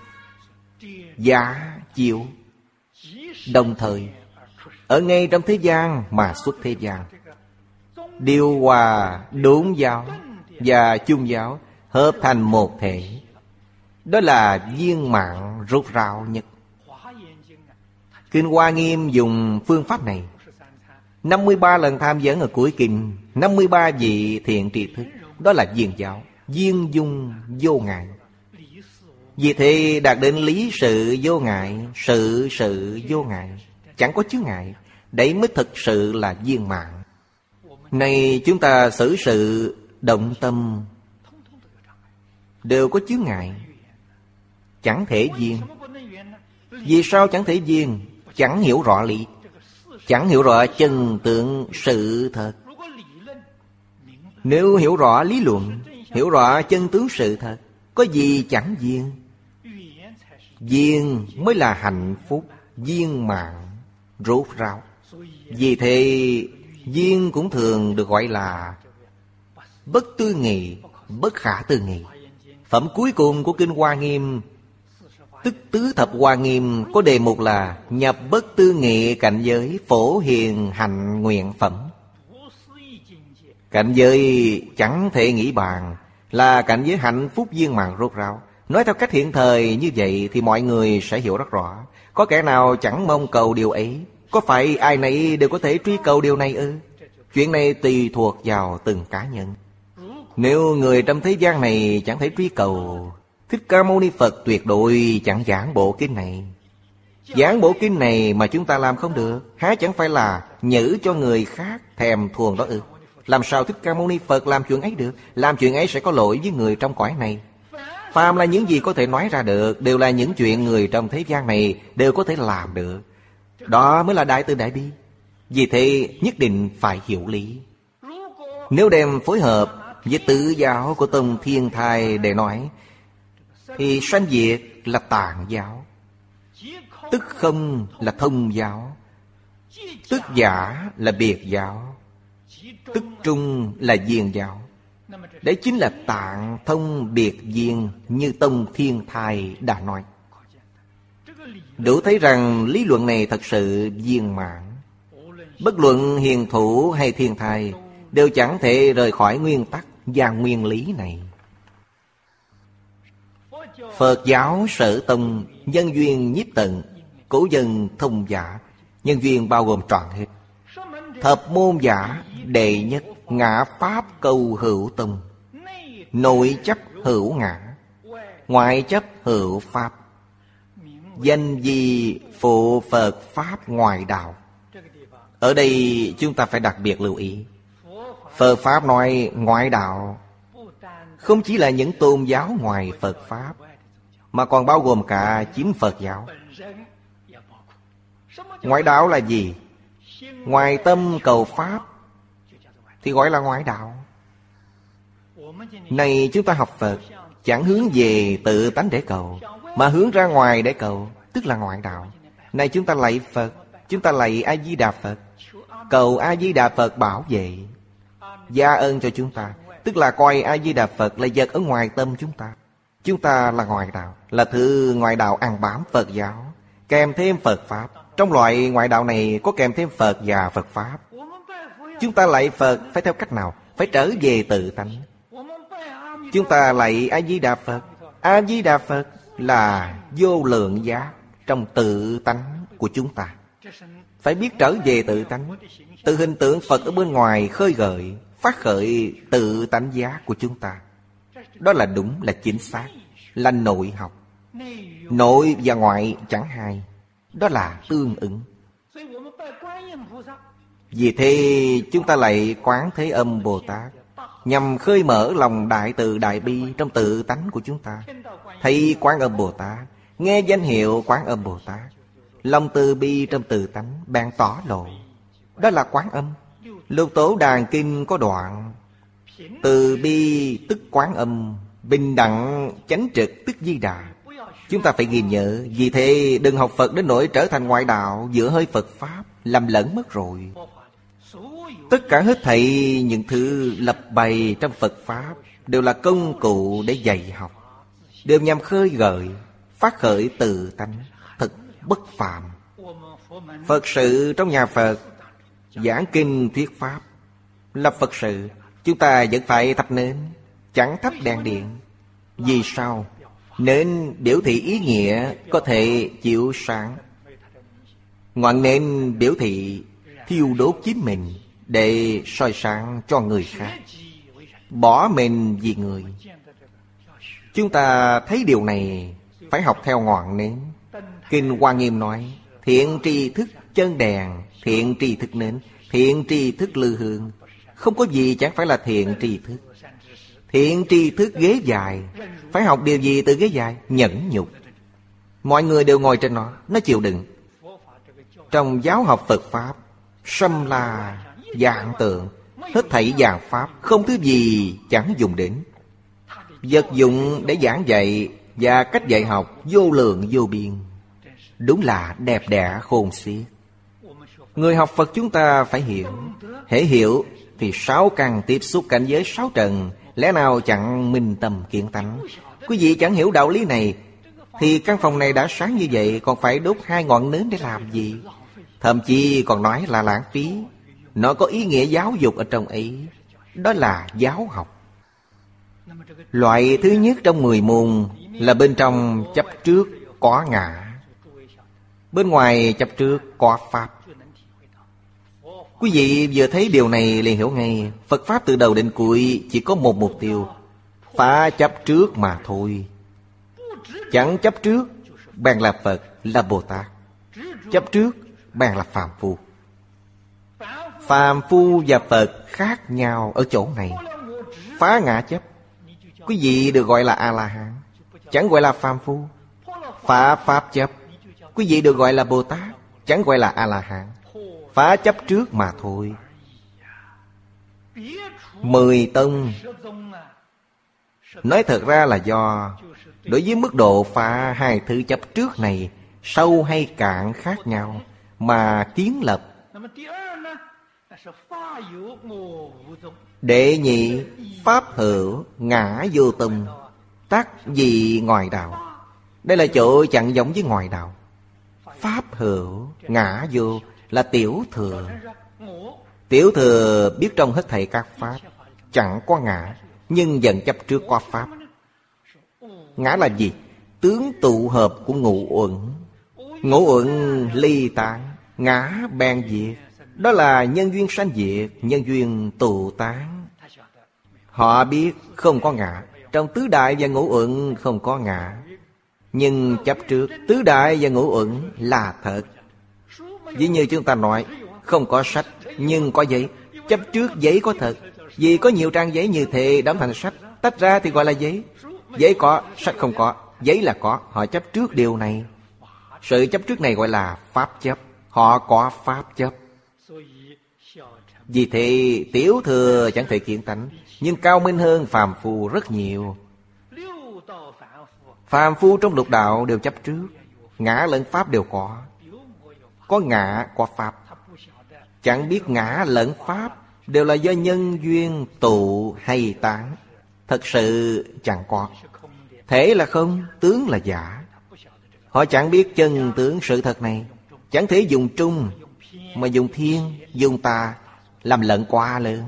giả chiếu, đồng thời ở ngay trong thế gian mà xuất thế gian. Điều hòa đốn giáo và chung giáo hợp thành một thể, đó là viên mãn rốt ráo nhất. Kinh Hoa Nghiêm dùng phương pháp này. năm mươi ba lần tham vấn ở cuối kinh, năm mươi ba vị thiện tri thức, đó là viên giáo, viên dung vô ngại. Vì thế đạt đến lý sự vô ngại, sự sự vô ngại, chẳng có chướng ngại. Đấy mới thực sự là viên mãn. Này chúng ta xử sự động tâm đều có chướng ngại, chẳng thể viên. Vì sao chẳng thể viên? Chẳng hiểu rõ lý, chẳng hiểu rõ chân tướng sự thật. Nếu hiểu rõ lý luận, hiểu rõ chân tướng sự thật, có gì chẳng viên. Viên mới là hạnh phúc, viên mãn, rốt ráo. Vì thế viên cũng thường được gọi là bất tư nghị, bất khả tư nghị. Phẩm cuối cùng của Kinh Hoa Nghiêm, tức Tứ Thập Hoa Nghiêm, có đề mục là nhập bất tư nghị cảnh giới phổ hiền hạnh nguyện phẩm. Cảnh giới chẳng thể nghĩ bàn, là cảnh giới hạnh phúc viên mãn rốt ráo. Nói theo cách hiện thời như vậy thì mọi người sẽ hiểu rất rõ. Có kẻ nào chẳng mong cầu điều ấy? Có phải ai nấy đều có thể truy cầu điều này ư? Chuyện này tùy thuộc vào từng cá nhân. Nếu người trong thế gian này chẳng thể truy cầu, Thích Ca Mâu Ni Phật tuyệt đối chẳng giảng bộ kinh này. Giảng bộ kinh này mà chúng ta làm không được, há chẳng phải là nhử cho người khác thèm thuồng đó ư? Làm sao Thích Ca Mâu Ni Phật làm chuyện ấy được? Làm chuyện ấy sẽ có lỗi với người trong cõi này. Phàm là những gì có thể nói ra được, đều là những chuyện người trong thế gian này đều có thể làm được. Đó mới là đại từ đại bi. Vì thế nhất định phải hiểu lý. Nếu đem phối hợp với tự giáo của tông Thiên Thai để nói, thì sanh diệt là tạng giáo, tức không là thông giáo, tức giả là biệt giáo, tức trung là viên giáo. Đấy chính là tạng thông biệt viên như tông Thiên Thai đã nói. Đủ thấy rằng lý luận này thật sự viên mãn. Bất luận hiền thủ hay Thiên Thai đều chẳng thể rời khỏi nguyên tắc và nguyên lý này. Phật giáo Sở Tông nhân duyên nhiếp tận, cổ dân thông giả. Nhân duyên bao gồm trọn hết. Thập môn giả đệ nhất, ngã pháp cầu hữu tông. Nội chấp hữu ngã, ngoại chấp hữu pháp. Danh gì phụ Phật Pháp ngoại đạo. Ở đây chúng ta phải đặc biệt lưu ý. Phật Pháp nói ngoại đạo không chỉ là những tôn giáo ngoài Phật Pháp, mà còn bao gồm cả chính Phật giáo. Ngoại đạo là gì? Ngoài tâm cầu Pháp thì gọi là ngoại đạo. Này chúng ta học Phật, chẳng hướng về tự tánh để cầu, mà hướng ra ngoài để cầu, tức là ngoại đạo. Này chúng ta lạy Phật, chúng ta lạy A-di-đà Phật, cầu A-di-đà Phật bảo vệ, gia ơn cho chúng ta, tức là coi A-di-đà Phật là vật ở ngoài tâm chúng ta. Chúng ta là ngoại đạo, là thứ ngoại đạo ăn bám Phật giáo, kèm thêm Phật Pháp. Trong loại ngoại đạo này có kèm thêm Phật và Phật Pháp. Chúng ta lạy Phật phải theo cách nào? Phải trở về tự tánh. Chúng ta lạy A-di-đà Phật, A-di-đà Phật là vô lượng giác trong tự tánh của chúng ta. Phải biết trở về tự tánh. Từ hình tượng Phật ở bên ngoài khơi gợi, phát khởi tự tánh giác của chúng ta. Đó là đúng, là chính xác, là nội học. Nội và ngoại chẳng hai, đó là tương ứng. Vì thế chúng ta lạy Quán Thế Âm Bồ Tát, nhằm khơi mở lòng đại từ đại bi trong tự tánh của chúng ta. Thấy Quán Âm Bồ Tát, nghe danh hiệu Quán Âm Bồ Tát, lòng từ bi trong tự tánh bèn tỏ lộ. Đó là Quán Âm. Lục Tổ Đàn Kinh có đoạn: từ bi tức Quán Âm, bình đẳng chánh trực tức Di Đà. Chúng ta phải ghi nhớ. Vì thế đừng học Phật đến nỗi trở thành ngoại đạo, giữa hơi Phật Pháp, làm lẫn mất rồi. Tất cả hết thảy những thứ lập bày trong Phật Pháp đều là công cụ để dạy học, đều nhằm khơi gợi, phát khởi tự tánh, thật bất phàm. Phật sự trong nhà Phật, giảng kinh thuyết Pháp, lập Phật sự, chúng ta vẫn phải thắp nến, chẳng thắp đèn điện. Vì sao? Nến biểu thị ý nghĩa có thể chiếu sáng. Ngọn nến biểu thị thiêu đốt chính mình để soi sáng cho người khác, bỏ mình vì người. Chúng ta thấy điều này phải học theo ngọn nến. Kinh Hoa Nghiêm nói: thiện tri thức chân đèn, thiện tri thức nến, thiện tri thức lư hương. Không có gì chẳng phải là thiện tri thức. Thiện tri thức ghế dài, phải học điều gì từ ghế dài? Nhẫn nhục. Mọi người đều ngồi trên nó, nó chịu đựng. Trong giáo học Phật Pháp, sâm la dạng tượng, hết thảy dạng Pháp, không thứ gì chẳng dùng đến. Vật dụng để giảng dạy và cách dạy học vô lượng vô biên, đúng là đẹp đẽ khôn xiết. Người học Phật chúng ta phải hiểu. Hễ hiểu thì sáu căn tiếp xúc cảnh giới sáu trần, lẽ nào chẳng minh tâm kiến tánh. Quý vị chẳng hiểu đạo lý này thì căn phòng này đã sáng như vậy, còn phải đốt hai ngọn nến để làm gì? Thậm chí còn nói là lãng phí. Nó có ý nghĩa giáo dục ở trong ấy. Đó là giáo học. Loại thứ nhất trong mười môn là bên trong chấp trước có ngã, bên ngoài chấp trước có Pháp. Quý vị vừa thấy điều này liền hiểu ngay, Phật Pháp từ đầu đến cuối chỉ có một mục tiêu: phá chấp trước mà thôi. Chẳng chấp trước, bèn là Phật, là Bồ Tát. Chấp trước, bèn là phàm phu. Phàm phu và Phật khác nhau ở chỗ này. Phá ngã chấp, quý vị được gọi là A-la-hán, chẳng gọi là phàm phu. Phá pháp chấp, quý vị được gọi là Bồ Tát, chẳng gọi là A-la-hán. Phá chấp trước mà thôi. Mười tông nói thật ra là do đối với mức độ phá hai thứ chấp trước này sâu hay cạn khác nhau mà kiến lập. Đệ nhị, pháp hữu ngã vô tông, tác dị ngoại đạo. Đây là chỗ chẳng giống với ngoại đạo. Pháp hữu ngã vô là tiểu thừa. Tiểu thừa biết trong hết thảy các pháp chẳng có ngã, nhưng dần chấp trước qua Pháp. Ngã là gì? Tướng tụ hợp của ngũ uẩn. Ngũ uẩn ly tán, ngã bèn diệt. Đó là nhân duyên sanh diệt, nhân duyên tụ tán. Họ biết không có ngã. Trong tứ đại và ngũ uẩn không có ngã, nhưng chấp trước tứ đại và ngũ uẩn là thật. Ví như chúng ta nói không có sách nhưng có giấy, chấp trước giấy có thật. Vì có nhiều trang giấy như thế đóng thành sách, tách ra thì gọi là giấy. Giấy có, sách không có, giấy là có. Họ chấp trước điều này. Sự chấp trước này gọi là pháp chấp. Họ có pháp chấp. Vì thế tiểu thừa chẳng thể kiến tánh, nhưng cao minh hơn phàm phu rất nhiều. Phàm phu trong lục đạo đều chấp trước, ngã lẫn pháp đều có. Có ngã, có pháp. Chẳng biết ngã lẫn pháp đều là do nhân duyên tụ hay tán. Thật sự chẳng có. Thể là không, tướng là giả. Họ chẳng biết chân tướng sự thật này. Chẳng thể dùng trung, mà dùng thiên, dùng tà, làm lẫn quá lớn.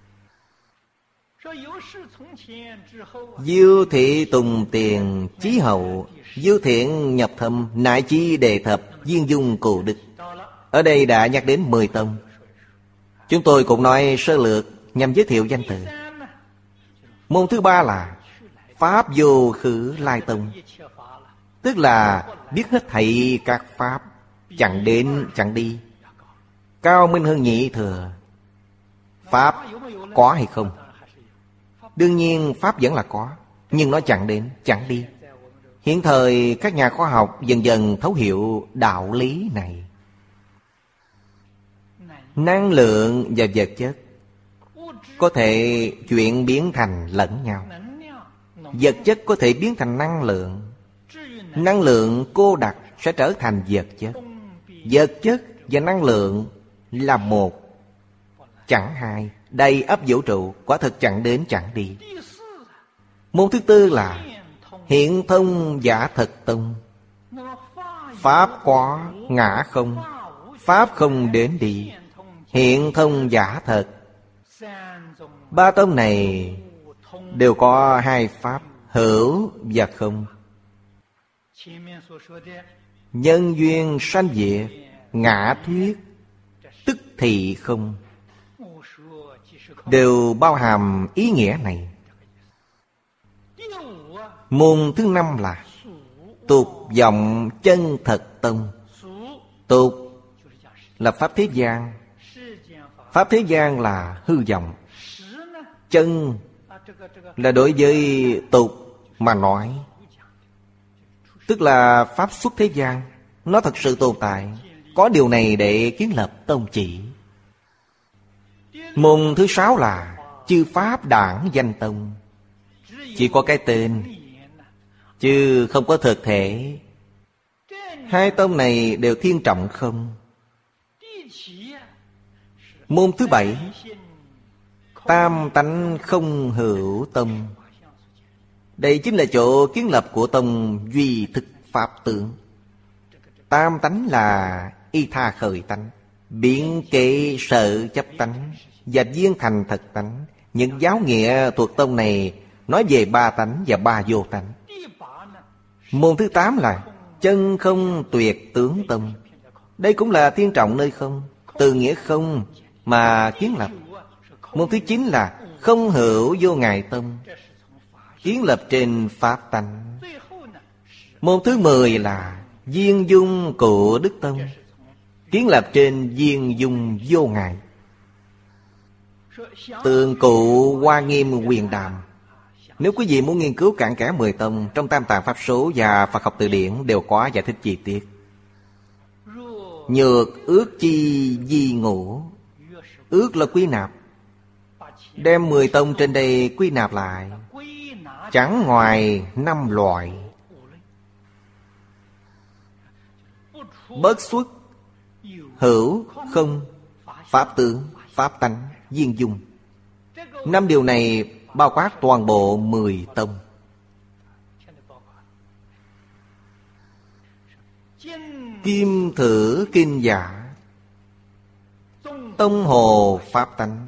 Diêu thị tùng tiền chí hậu, diêu thiện nhập thâm, nại chi đề thập, duyên dung cụ đức. Ở đây đã nhắc đến mười tông. Chúng tôi cũng nói sơ lược nhằm giới thiệu danh từ. Môn thứ ba là Pháp vô khứ lai tông, tức là biết hết thảy các pháp, chẳng đến chẳng đi. Cao minh hơn nhị thừa. Pháp có hay không? Đương nhiên Pháp vẫn là có, nhưng nó chẳng đến chẳng đi. Hiện thời các nhà khoa học dần dần thấu hiểu đạo lý này. Năng lượng và vật chất có thể chuyển biến thành lẫn nhau. Vật chất có thể biến thành năng lượng. Năng lượng cô đặc sẽ trở thành vật chất. Vật chất và năng lượng là một, chẳng hai. Đầy ắp vũ trụ, quả thực chẳng đến chẳng đi. Môn thứ tư là Hiện thông giả thật tông. Pháp có, ngã không. Pháp không đến đi. Hiện thông giả thật. Ba tông này đều có hai pháp, hữu và không. Nhân duyên sanh diệt, ngã thuyết, tức thì không, đều bao hàm ý nghĩa này. Môn thứ năm là Tục vọng chân thật tông. Tục là pháp thế gian. Pháp thế gian là hư vọng. Chân là đối với tục mà nói, tức là pháp xuất thế gian. Nó thật sự tồn tại. Có điều này để kiến lập tông chỉ. Môn thứ sáu là Chư pháp đảng danh tông. Chỉ có cái tên, chứ không có thực thể. Hai tông này đều thiên trọng không. Môn thứ bảy Tam tánh không hữu tông. Đây chính là chỗ kiến lập của tông duy thực pháp tướng. Tam tánh là y tha khởi tánh, biến kế sợ chấp tánh và viên thành thật tánh. Những giáo nghĩa thuộc tông này nói về ba tánh và ba vô tánh. Môn thứ tám là Chân không tuyệt tướng tông. Đây cũng là thiên trọng nơi không, từ nghĩa không mà kiến lập. Môn thứ chín là Không hữu vô ngại tông, kiến lập trên pháp tánh. Môn thứ mười là Viên dung cụ đức tông, kiến lập trên viên dung vô ngại. Tường cụ Hoa Nghiêm Quyền Đàm. Nếu quý vị muốn nghiên cứu cặn kẽ mười tông, trong Tam Tạng Pháp Số và Phật học từ điển đều có giải thích chi tiết. Nhược ước chi di ngũ. Ước là quy nạp. Đem mười tông trên đây quy nạp lại, chẳng ngoài năm loại. Bất xuất, hữu, không, pháp tướng, pháp tánh, viên dung. Năm điều này bao quát toàn bộ mười tông. Kim thử kinh giả. Tông hồ pháp tánh.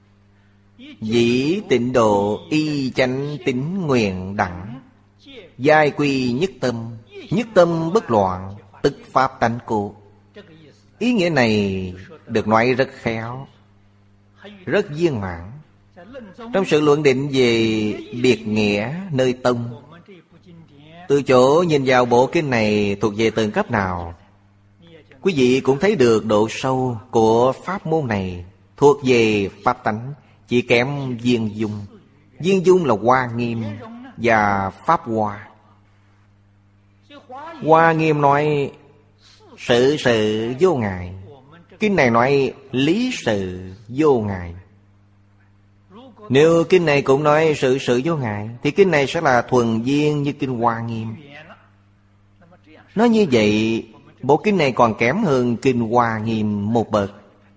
Dĩ tịnh độ y chánh tín nguyện đẳng. Giai quy nhất tâm. Nhất tâm bất loạn, tức pháp tánh cụ. Ý nghĩa này được nói rất khéo, rất viên mãn. Trong sự luận định về biệt nghĩa nơi tông, từ chỗ nhìn vào bộ kinh này thuộc về từng cấp nào, quý vị cũng thấy được độ sâu của pháp môn này thuộc về pháp tánh, chỉ kém viên dung. Viên dung là Hoa Nghiêm và Pháp Hoa. Hoa Nghiêm nói sự sự vô ngại, Kinh này nói lý sự vô ngại. Nếu kinh này cũng nói sự sự vô ngại, thì kinh này sẽ là thuần viên như kinh Hoa Nghiêm. Nói như vậy, bộ kinh này còn kém hơn kinh Hoa Nghiêm một bậc.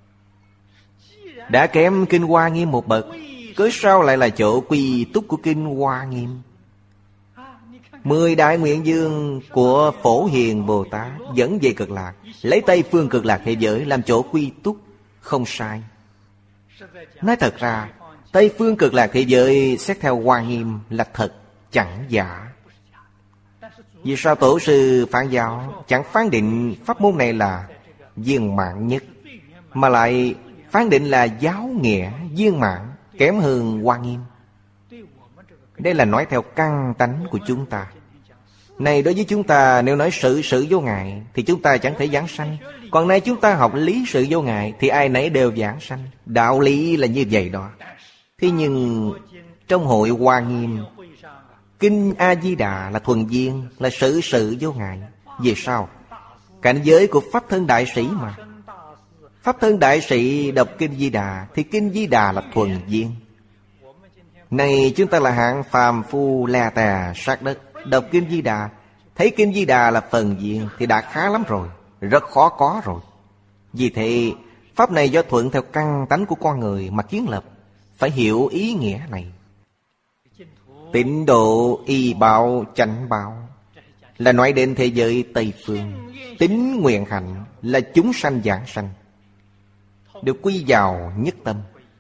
Đã kém kinh Hoa Nghiêm một bậc, cớ sao lại là chỗ quy túc của kinh Hoa Nghiêm? Mười đại nguyện dương của Phổ Hiền Bồ Tát dẫn về Cực Lạc, lấy Tây Phương Cực Lạc thế giới làm chỗ quy túc, không sai. Nói thật ra, Tây Phương Cực Lạc thế giới xét theo Hoa Nghiêm là thật, chẳng giả. Vì sao Tổ sư Phản Giáo chẳng phán định pháp môn này là viên mãn nhất, mà lại phán định là giáo nghĩa viên mãn, kém hơn Hoa Nghiêm? Đây là nói theo căn tánh của chúng ta. Này, đối với chúng ta, nếu nói sự sự vô ngại thì chúng ta chẳng thể giảng sanh. Còn nay chúng ta học lý sự vô ngại thì ai nấy đều giảng sanh. Đạo lý là như vậy đó. Thế nhưng trong hội Hoa Nghiêm, kinh A-di-đà là thuần viên, là sự sự vô ngại. Vì sao? Cảnh giới của Pháp Thân Đại Sĩ mà. Pháp Thân Đại Sĩ đọc kinh Di Đà thì kinh Di Đà là thuần viên. Này chúng ta là hạng phàm phu la tà sát đất, đọc kinh Di Đà, thấy kinh Di Đà là phần viên thì đã khá lắm rồi, rất khó có rồi. Vì thế pháp này do thuận theo căn tánh của con người mà kiến lập, phải hiểu ý nghĩa này. Tịnh độ y báo chánh báo là nói đến thế giới Tây Phương. Tín nguyện hạnh là chúng sanh giảng sanh, được quy vào nhất tâm.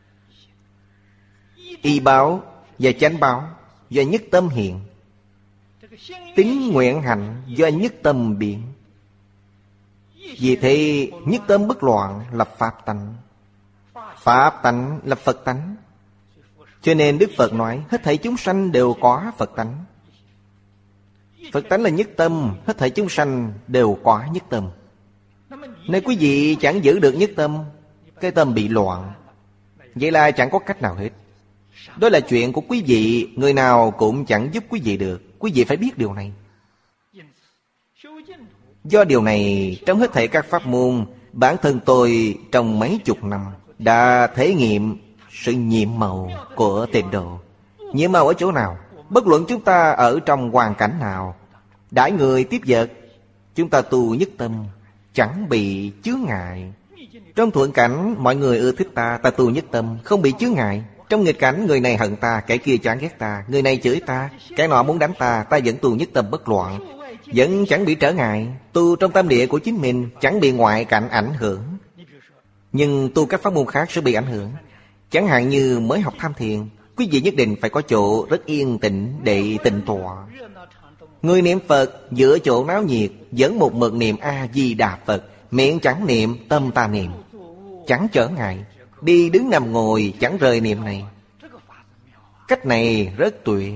Y báo và chánh báo do nhất tâm hiện, tín nguyện hạnh do nhất tâm biến. Vì thế nhất tâm bất loạn là Pháp tánh, Pháp tánh là Phật tánh. Cho nên Đức Phật nói hết thảy chúng sanh đều có Phật tánh. Phật tánh là nhất tâm, hết thảy chúng sanh đều có nhất tâm. Nếu quý vị chẳng giữ được nhất tâm, cái tâm bị loạn, vậy là chẳng có cách nào hết. Đó là chuyện của quý vị, người nào cũng chẳng giúp quý vị được. Quý vị phải biết điều này. Do điều này, trong hết thảy các pháp môn, bản thân tôi trong mấy chục năm đã thể nghiệm sự nhiệm màu của tịnh độ. Nhiệm màu ở chỗ nào? Bất luận chúng ta ở trong hoàn cảnh nào, đãi người tiếp vật, chúng ta tu nhất tâm, chẳng bị chướng ngại. Trong thuận cảnh mọi người ưa thích ta, ta tu nhất tâm, không bị chướng ngại. Trong nghịch cảnh người này hận ta, kẻ kia chán ghét ta, người này chửi ta, kẻ nọ muốn đánh ta, ta vẫn tu nhất tâm bất loạn, vẫn chẳng bị trở ngại. Tu trong tâm địa của chính mình, chẳng bị ngoại cảnh ảnh hưởng. Nhưng tu các pháp môn khác sẽ bị ảnh hưởng. Chẳng hạn như mới học tham thiền, quý vị nhất định phải có chỗ rất yên tĩnh để tịnh tọa. Người niệm Phật giữa chỗ náo nhiệt, vẫn một mực niệm A-di-đà Phật, miệng chẳng niệm, tâm ta niệm, chẳng trở ngại. Đi đứng nằm ngồi chẳng rời niệm này. Cách này rất tuyệt.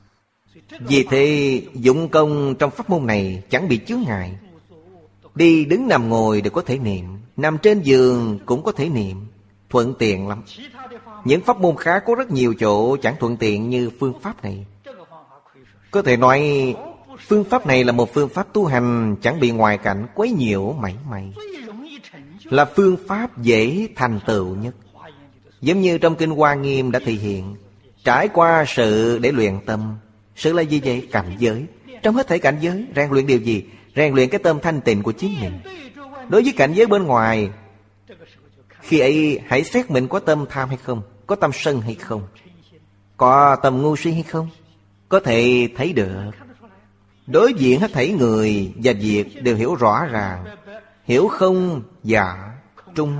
Vì thế dụng công trong pháp môn này chẳng bị chướng ngại. Đi đứng nằm ngồi đều có thể niệm, nằm trên giường cũng có thể niệm, thuận tiện lắm. Những pháp môn khác có rất nhiều chỗ chẳng thuận tiện như phương pháp này. Có thể nói phương pháp này là một phương pháp tu hành chẳng bị ngoại cảnh quấy nhiễu mảy may, là phương pháp dễ thành tựu nhất. Giống như trong kinh Hoa Nghiêm đã thể hiện, trải qua sự để luyện tâm. Sự là gì vậy? Cảnh giới. Trong hết thảy cảnh giới, rèn luyện điều gì? Rèn luyện cái tâm thanh tịnh của chính mình. Đối với cảnh giới bên ngoài, khi ấy hãy xét mình có tâm tham hay không, có tâm sân hay không, có tâm ngu si hay không, có thể thấy được. Đối diện hết thảy người và việc đều hiểu rõ ràng, hiểu không dạ trung,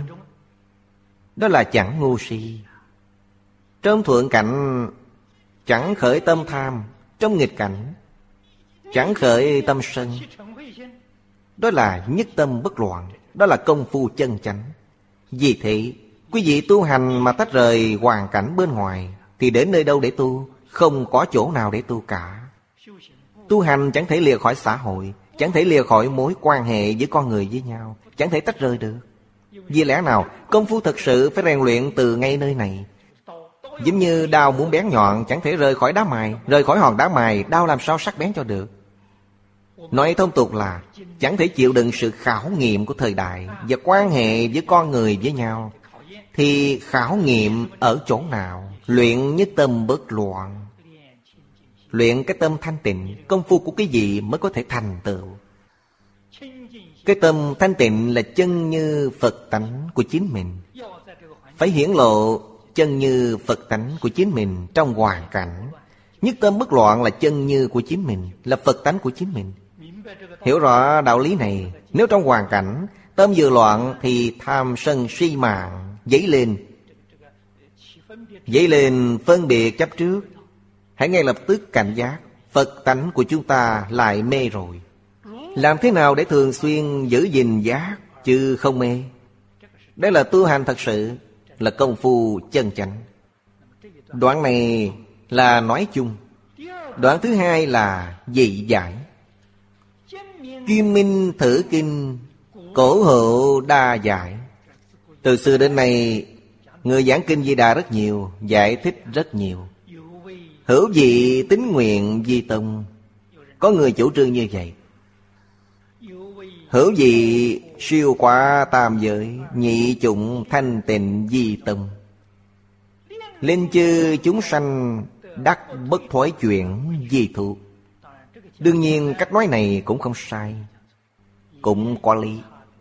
đó là chẳng ngu si. Trong thuận cảnh chẳng khởi tâm tham, trong nghịch cảnh chẳng khởi tâm sân, đó là nhất tâm bất loạn, đó là công phu chân chánh. Vì thế quý vị tu hành mà tách rời hoàn cảnh bên ngoài thì đến nơi đâu để tu? Không có chỗ nào để tu cả. Tu hành chẳng thể lìa khỏi xã hội, chẳng thể lìa khỏi mối quan hệ với con người với nhau, chẳng thể tách rời được. Vì lẽ nào? Công phu thật sự phải rèn luyện từ ngay nơi này. Giống như đao muốn bén nhọn, chẳng thể rời khỏi đá mài, rời khỏi hòn đá mài, đao làm sao sắc bén cho được. Nói thông tục là chẳng thể chịu đựng sự khảo nghiệm của thời đại và quan hệ với con người với nhau. Thì khảo nghiệm ở chỗ nào? Luyện nhất tâm bất loạn. Luyện cái tâm thanh tịnh. Công phu của cái gì mới có thể thành tựu? Cái tâm thanh tịnh là chân như Phật tánh của chính mình. Phải hiển lộ chân như Phật tánh của chính mình trong hoàn cảnh. Nhất tâm bất loạn là chân như của chính mình, là Phật tánh của chính mình. Hiểu rõ đạo lý này, nếu trong hoàn cảnh tâm vừa loạn thì tham sân si mạng dấy lên. Dấy lên phân biệt chấp trước. Hãy ngay lập tức cảnh giác. Phật tánh của chúng ta lại mê rồi. Làm thế nào để thường xuyên giữ gìn giác chứ không mê? Đây là tu hành thật sự, là công phu chân chánh. Đoạn này là nói chung. Đoạn thứ hai là dị giải. Kim Minh Thử Kinh, cổ hữu đa giải. Từ xưa đến nay, người giảng kinh Di Đà rất nhiều, giải thích rất nhiều. Hữu vị tín nguyện di tông. Có người chủ trương như vậy. Hữu vị siêu quá tam giới, nhị chủng thanh tịnh di tông. Linh chư chúng sanh đắc bất thoái chuyển di thụ. Đương nhiên cách nói này cũng không sai, cũng có lý.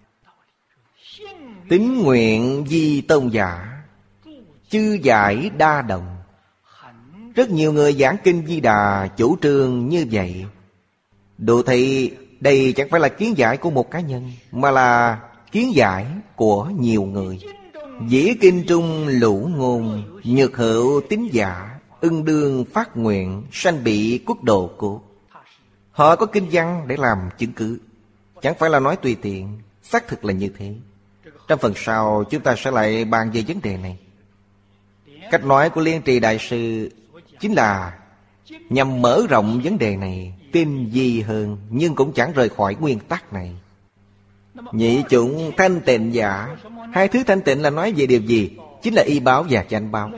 Tín nguyện di tông giả, chư giải đa đồng. Rất nhiều người giảng kinh Di Đà chủ trương như vậy. Đủ thị đây chẳng phải là kiến giải của một cá nhân, mà là kiến giải của nhiều người. Dĩ kinh trung lũ ngôn, nhược hữu tín giả, ưng đương phát nguyện, sanh bị quốc độ cốt. Họ có kinh văn để làm chứng cứ, chẳng phải là nói tùy tiện. Xác thực là như thế. Trong phần sau chúng ta sẽ lại bàn về vấn đề này. Cách nói của Liên Trì Đại Sư chính là nhằm mở rộng vấn đề này, tinh vi hơn, nhưng cũng chẳng rời khỏi nguyên tắc này. Nhị chủng thanh tịnh giả. Hai thứ thanh tịnh là nói về điều gì? Chính là y báo và chánh báo.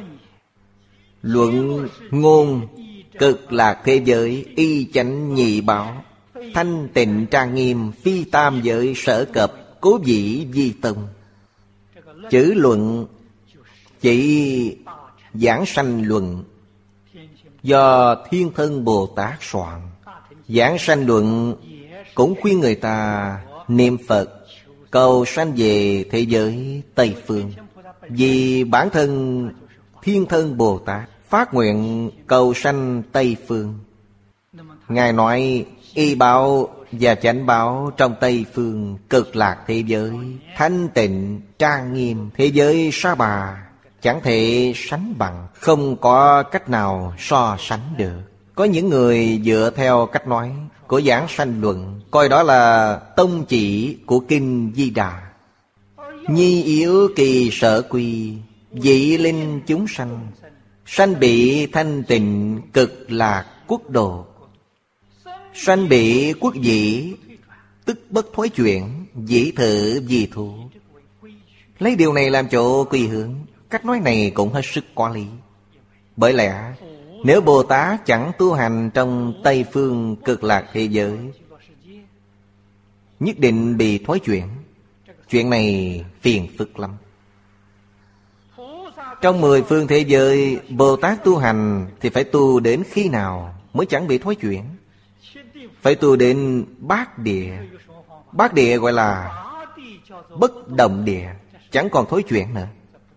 Luận ngôn cực lạc thế giới, y chánh nhị báo. Thanh tịnh trang nghiêm, phi tam giới sở cập, cố dĩ di tông. Chữ luận chỉ giảng sanh luận, do Thiên Thân Bồ Tát soạn. Giảng sanh luận cũng khuyên người ta niệm Phật, cầu sanh về thế giới Tây Phương. Vì bản thân Thiên Thân Bồ Tát phát nguyện cầu sanh Tây Phương. Ngài nói y báo và chánh báo trong Tây Phương cực lạc thế giới, thanh tịnh trang nghiêm thế giới Sa Bà, chẳng thể sánh bằng, không có cách nào so sánh được. Có những người dựa theo cách nói của giảng sanh luận, coi đó là tông chỉ của kinh Di Đà. Nhi yếu kỳ sở quy, dị linh chúng sanh, sanh bị thanh tịnh cực lạc quốc độ. Sanh bị quốc dĩ, tức bất thối chuyển, dĩ thử di thụ. Lấy điều này làm chỗ quy hướng. Cách nói này cũng hết sức có lý. Bởi lẽ nếu Bồ Tát chẳng tu hành trong Tây Phương cực lạc thế giới, nhất định bị thối chuyển. Chuyện này phiền phức lắm. Trong mười phương thế giới, Bồ Tát tu hành thì phải tu đến khi nào mới chẳng bị thối chuyển? Phải tu đến bát địa. Bát địa gọi là bất động địa, chẳng còn thối chuyển nữa.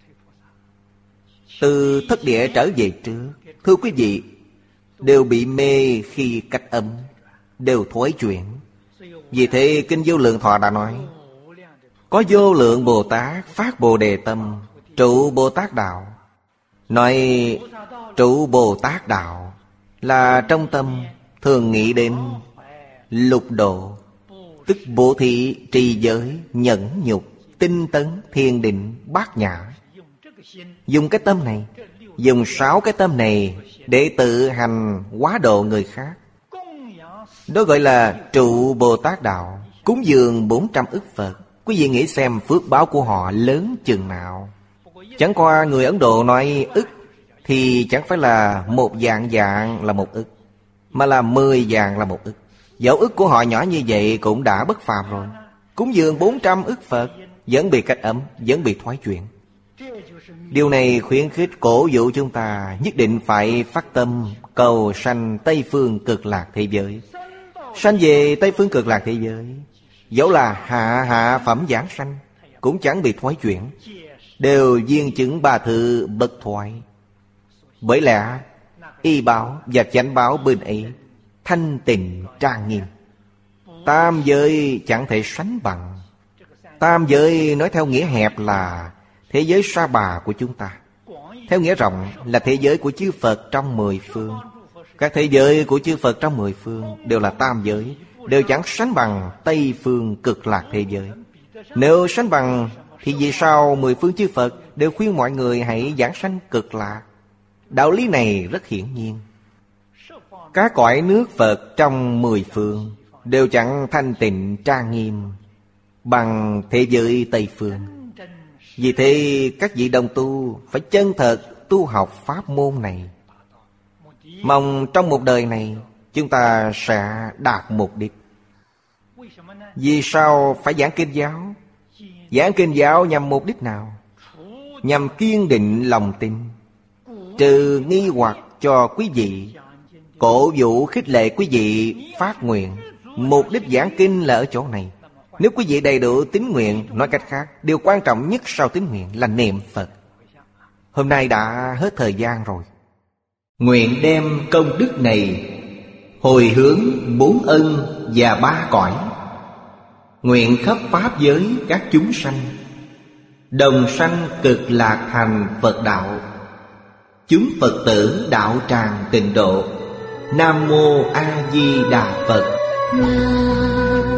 Từ thất địa trở về trước, thưa quý vị, đều bị mê khi cách âm, đều thối chuyển. Vì thế Kinh Vô Lượng Thọ đã nói, có vô lượng Bồ Tát phát Bồ Đề tâm, trụ Bồ Tát đạo. Nói trụ Bồ Tát đạo là trong tâm thường nghĩ đến lục độ, tức bố thí, trì giới, nhẫn nhục, tinh tấn, thiền định, bát nhã. Dùng cái tâm này, dùng sáu cái tâm này để tự hành hóa độ người khác. Đó gọi là trụ Bồ Tát đạo. Cúng dường bốn trăm ức Phật. Quý vị nghĩ xem phước báo của họ lớn chừng nào. Chẳng qua người Ấn Độ nói ức thì chẳng phải là một dạng dạng là một ức, mà là mười dạng là một ức. Dẫu ức của họ nhỏ như vậy cũng đã bất phàm rồi. Cúng dường bốn trăm ức Phật vẫn bị cách ấm, vẫn bị thoái chuyển. Điều này khuyến khích cổ vũ chúng ta nhất định phải phát tâm cầu sanh Tây Phương Cực Lạc thế giới. Sanh về Tây Phương Cực Lạc thế giới, dẫu là hạ hạ phẩm giảng sanh cũng chẳng bị thoái chuyển, đều viên chứng ba thứ bất thoái. Bởi lẽ y báo và chánh báo bên ấy thanh tịnh trang nghiêm, tam giới chẳng thể sánh bằng. Tam giới nói theo nghĩa hẹp là thế giới Sa Bà của chúng ta, theo nghĩa rộng là thế giới của chư Phật trong mười phương. Các thế giới của chư Phật trong mười phương đều là tam giới, đều chẳng sánh bằng Tây Phương Cực Lạc thế giới. Nếu sánh bằng thì vì sao mười phương chư Phật đều khuyên mọi người hãy giảng sanh Cực Lạc? Đạo lý này rất hiển nhiên. Các cõi nước Phật trong mười phương đều chẳng thanh tịnh trang nghiêm bằng thế giới Tây Phương. Vì thế các vị đồng tu phải chân thật tu học pháp môn này. Mong trong một đời này chúng ta sẽ đạt mục đích. Vì sao phải giảng kinh giáo? Giảng kinh giáo nhằm mục đích nào? Nhằm kiên định lòng tin, trừ nghi hoặc cho quý vị, cổ vũ khích lệ quý vị phát nguyện. Mục đích giảng kinh là ở chỗ này. Nếu quý vị đầy đủ tín nguyện, nói cách khác, điều quan trọng nhất sau tín nguyện là niệm Phật. Hôm nay đã hết thời gian rồi. Nguyện đem công đức này hồi hướng bốn ân và ba cõi, nguyện khắp pháp giới các chúng sanh đồng sanh Cực Lạc thành Phật đạo. Chúng Phật tử đạo tràng tịnh độ. Nam mô A Di Đà Phật.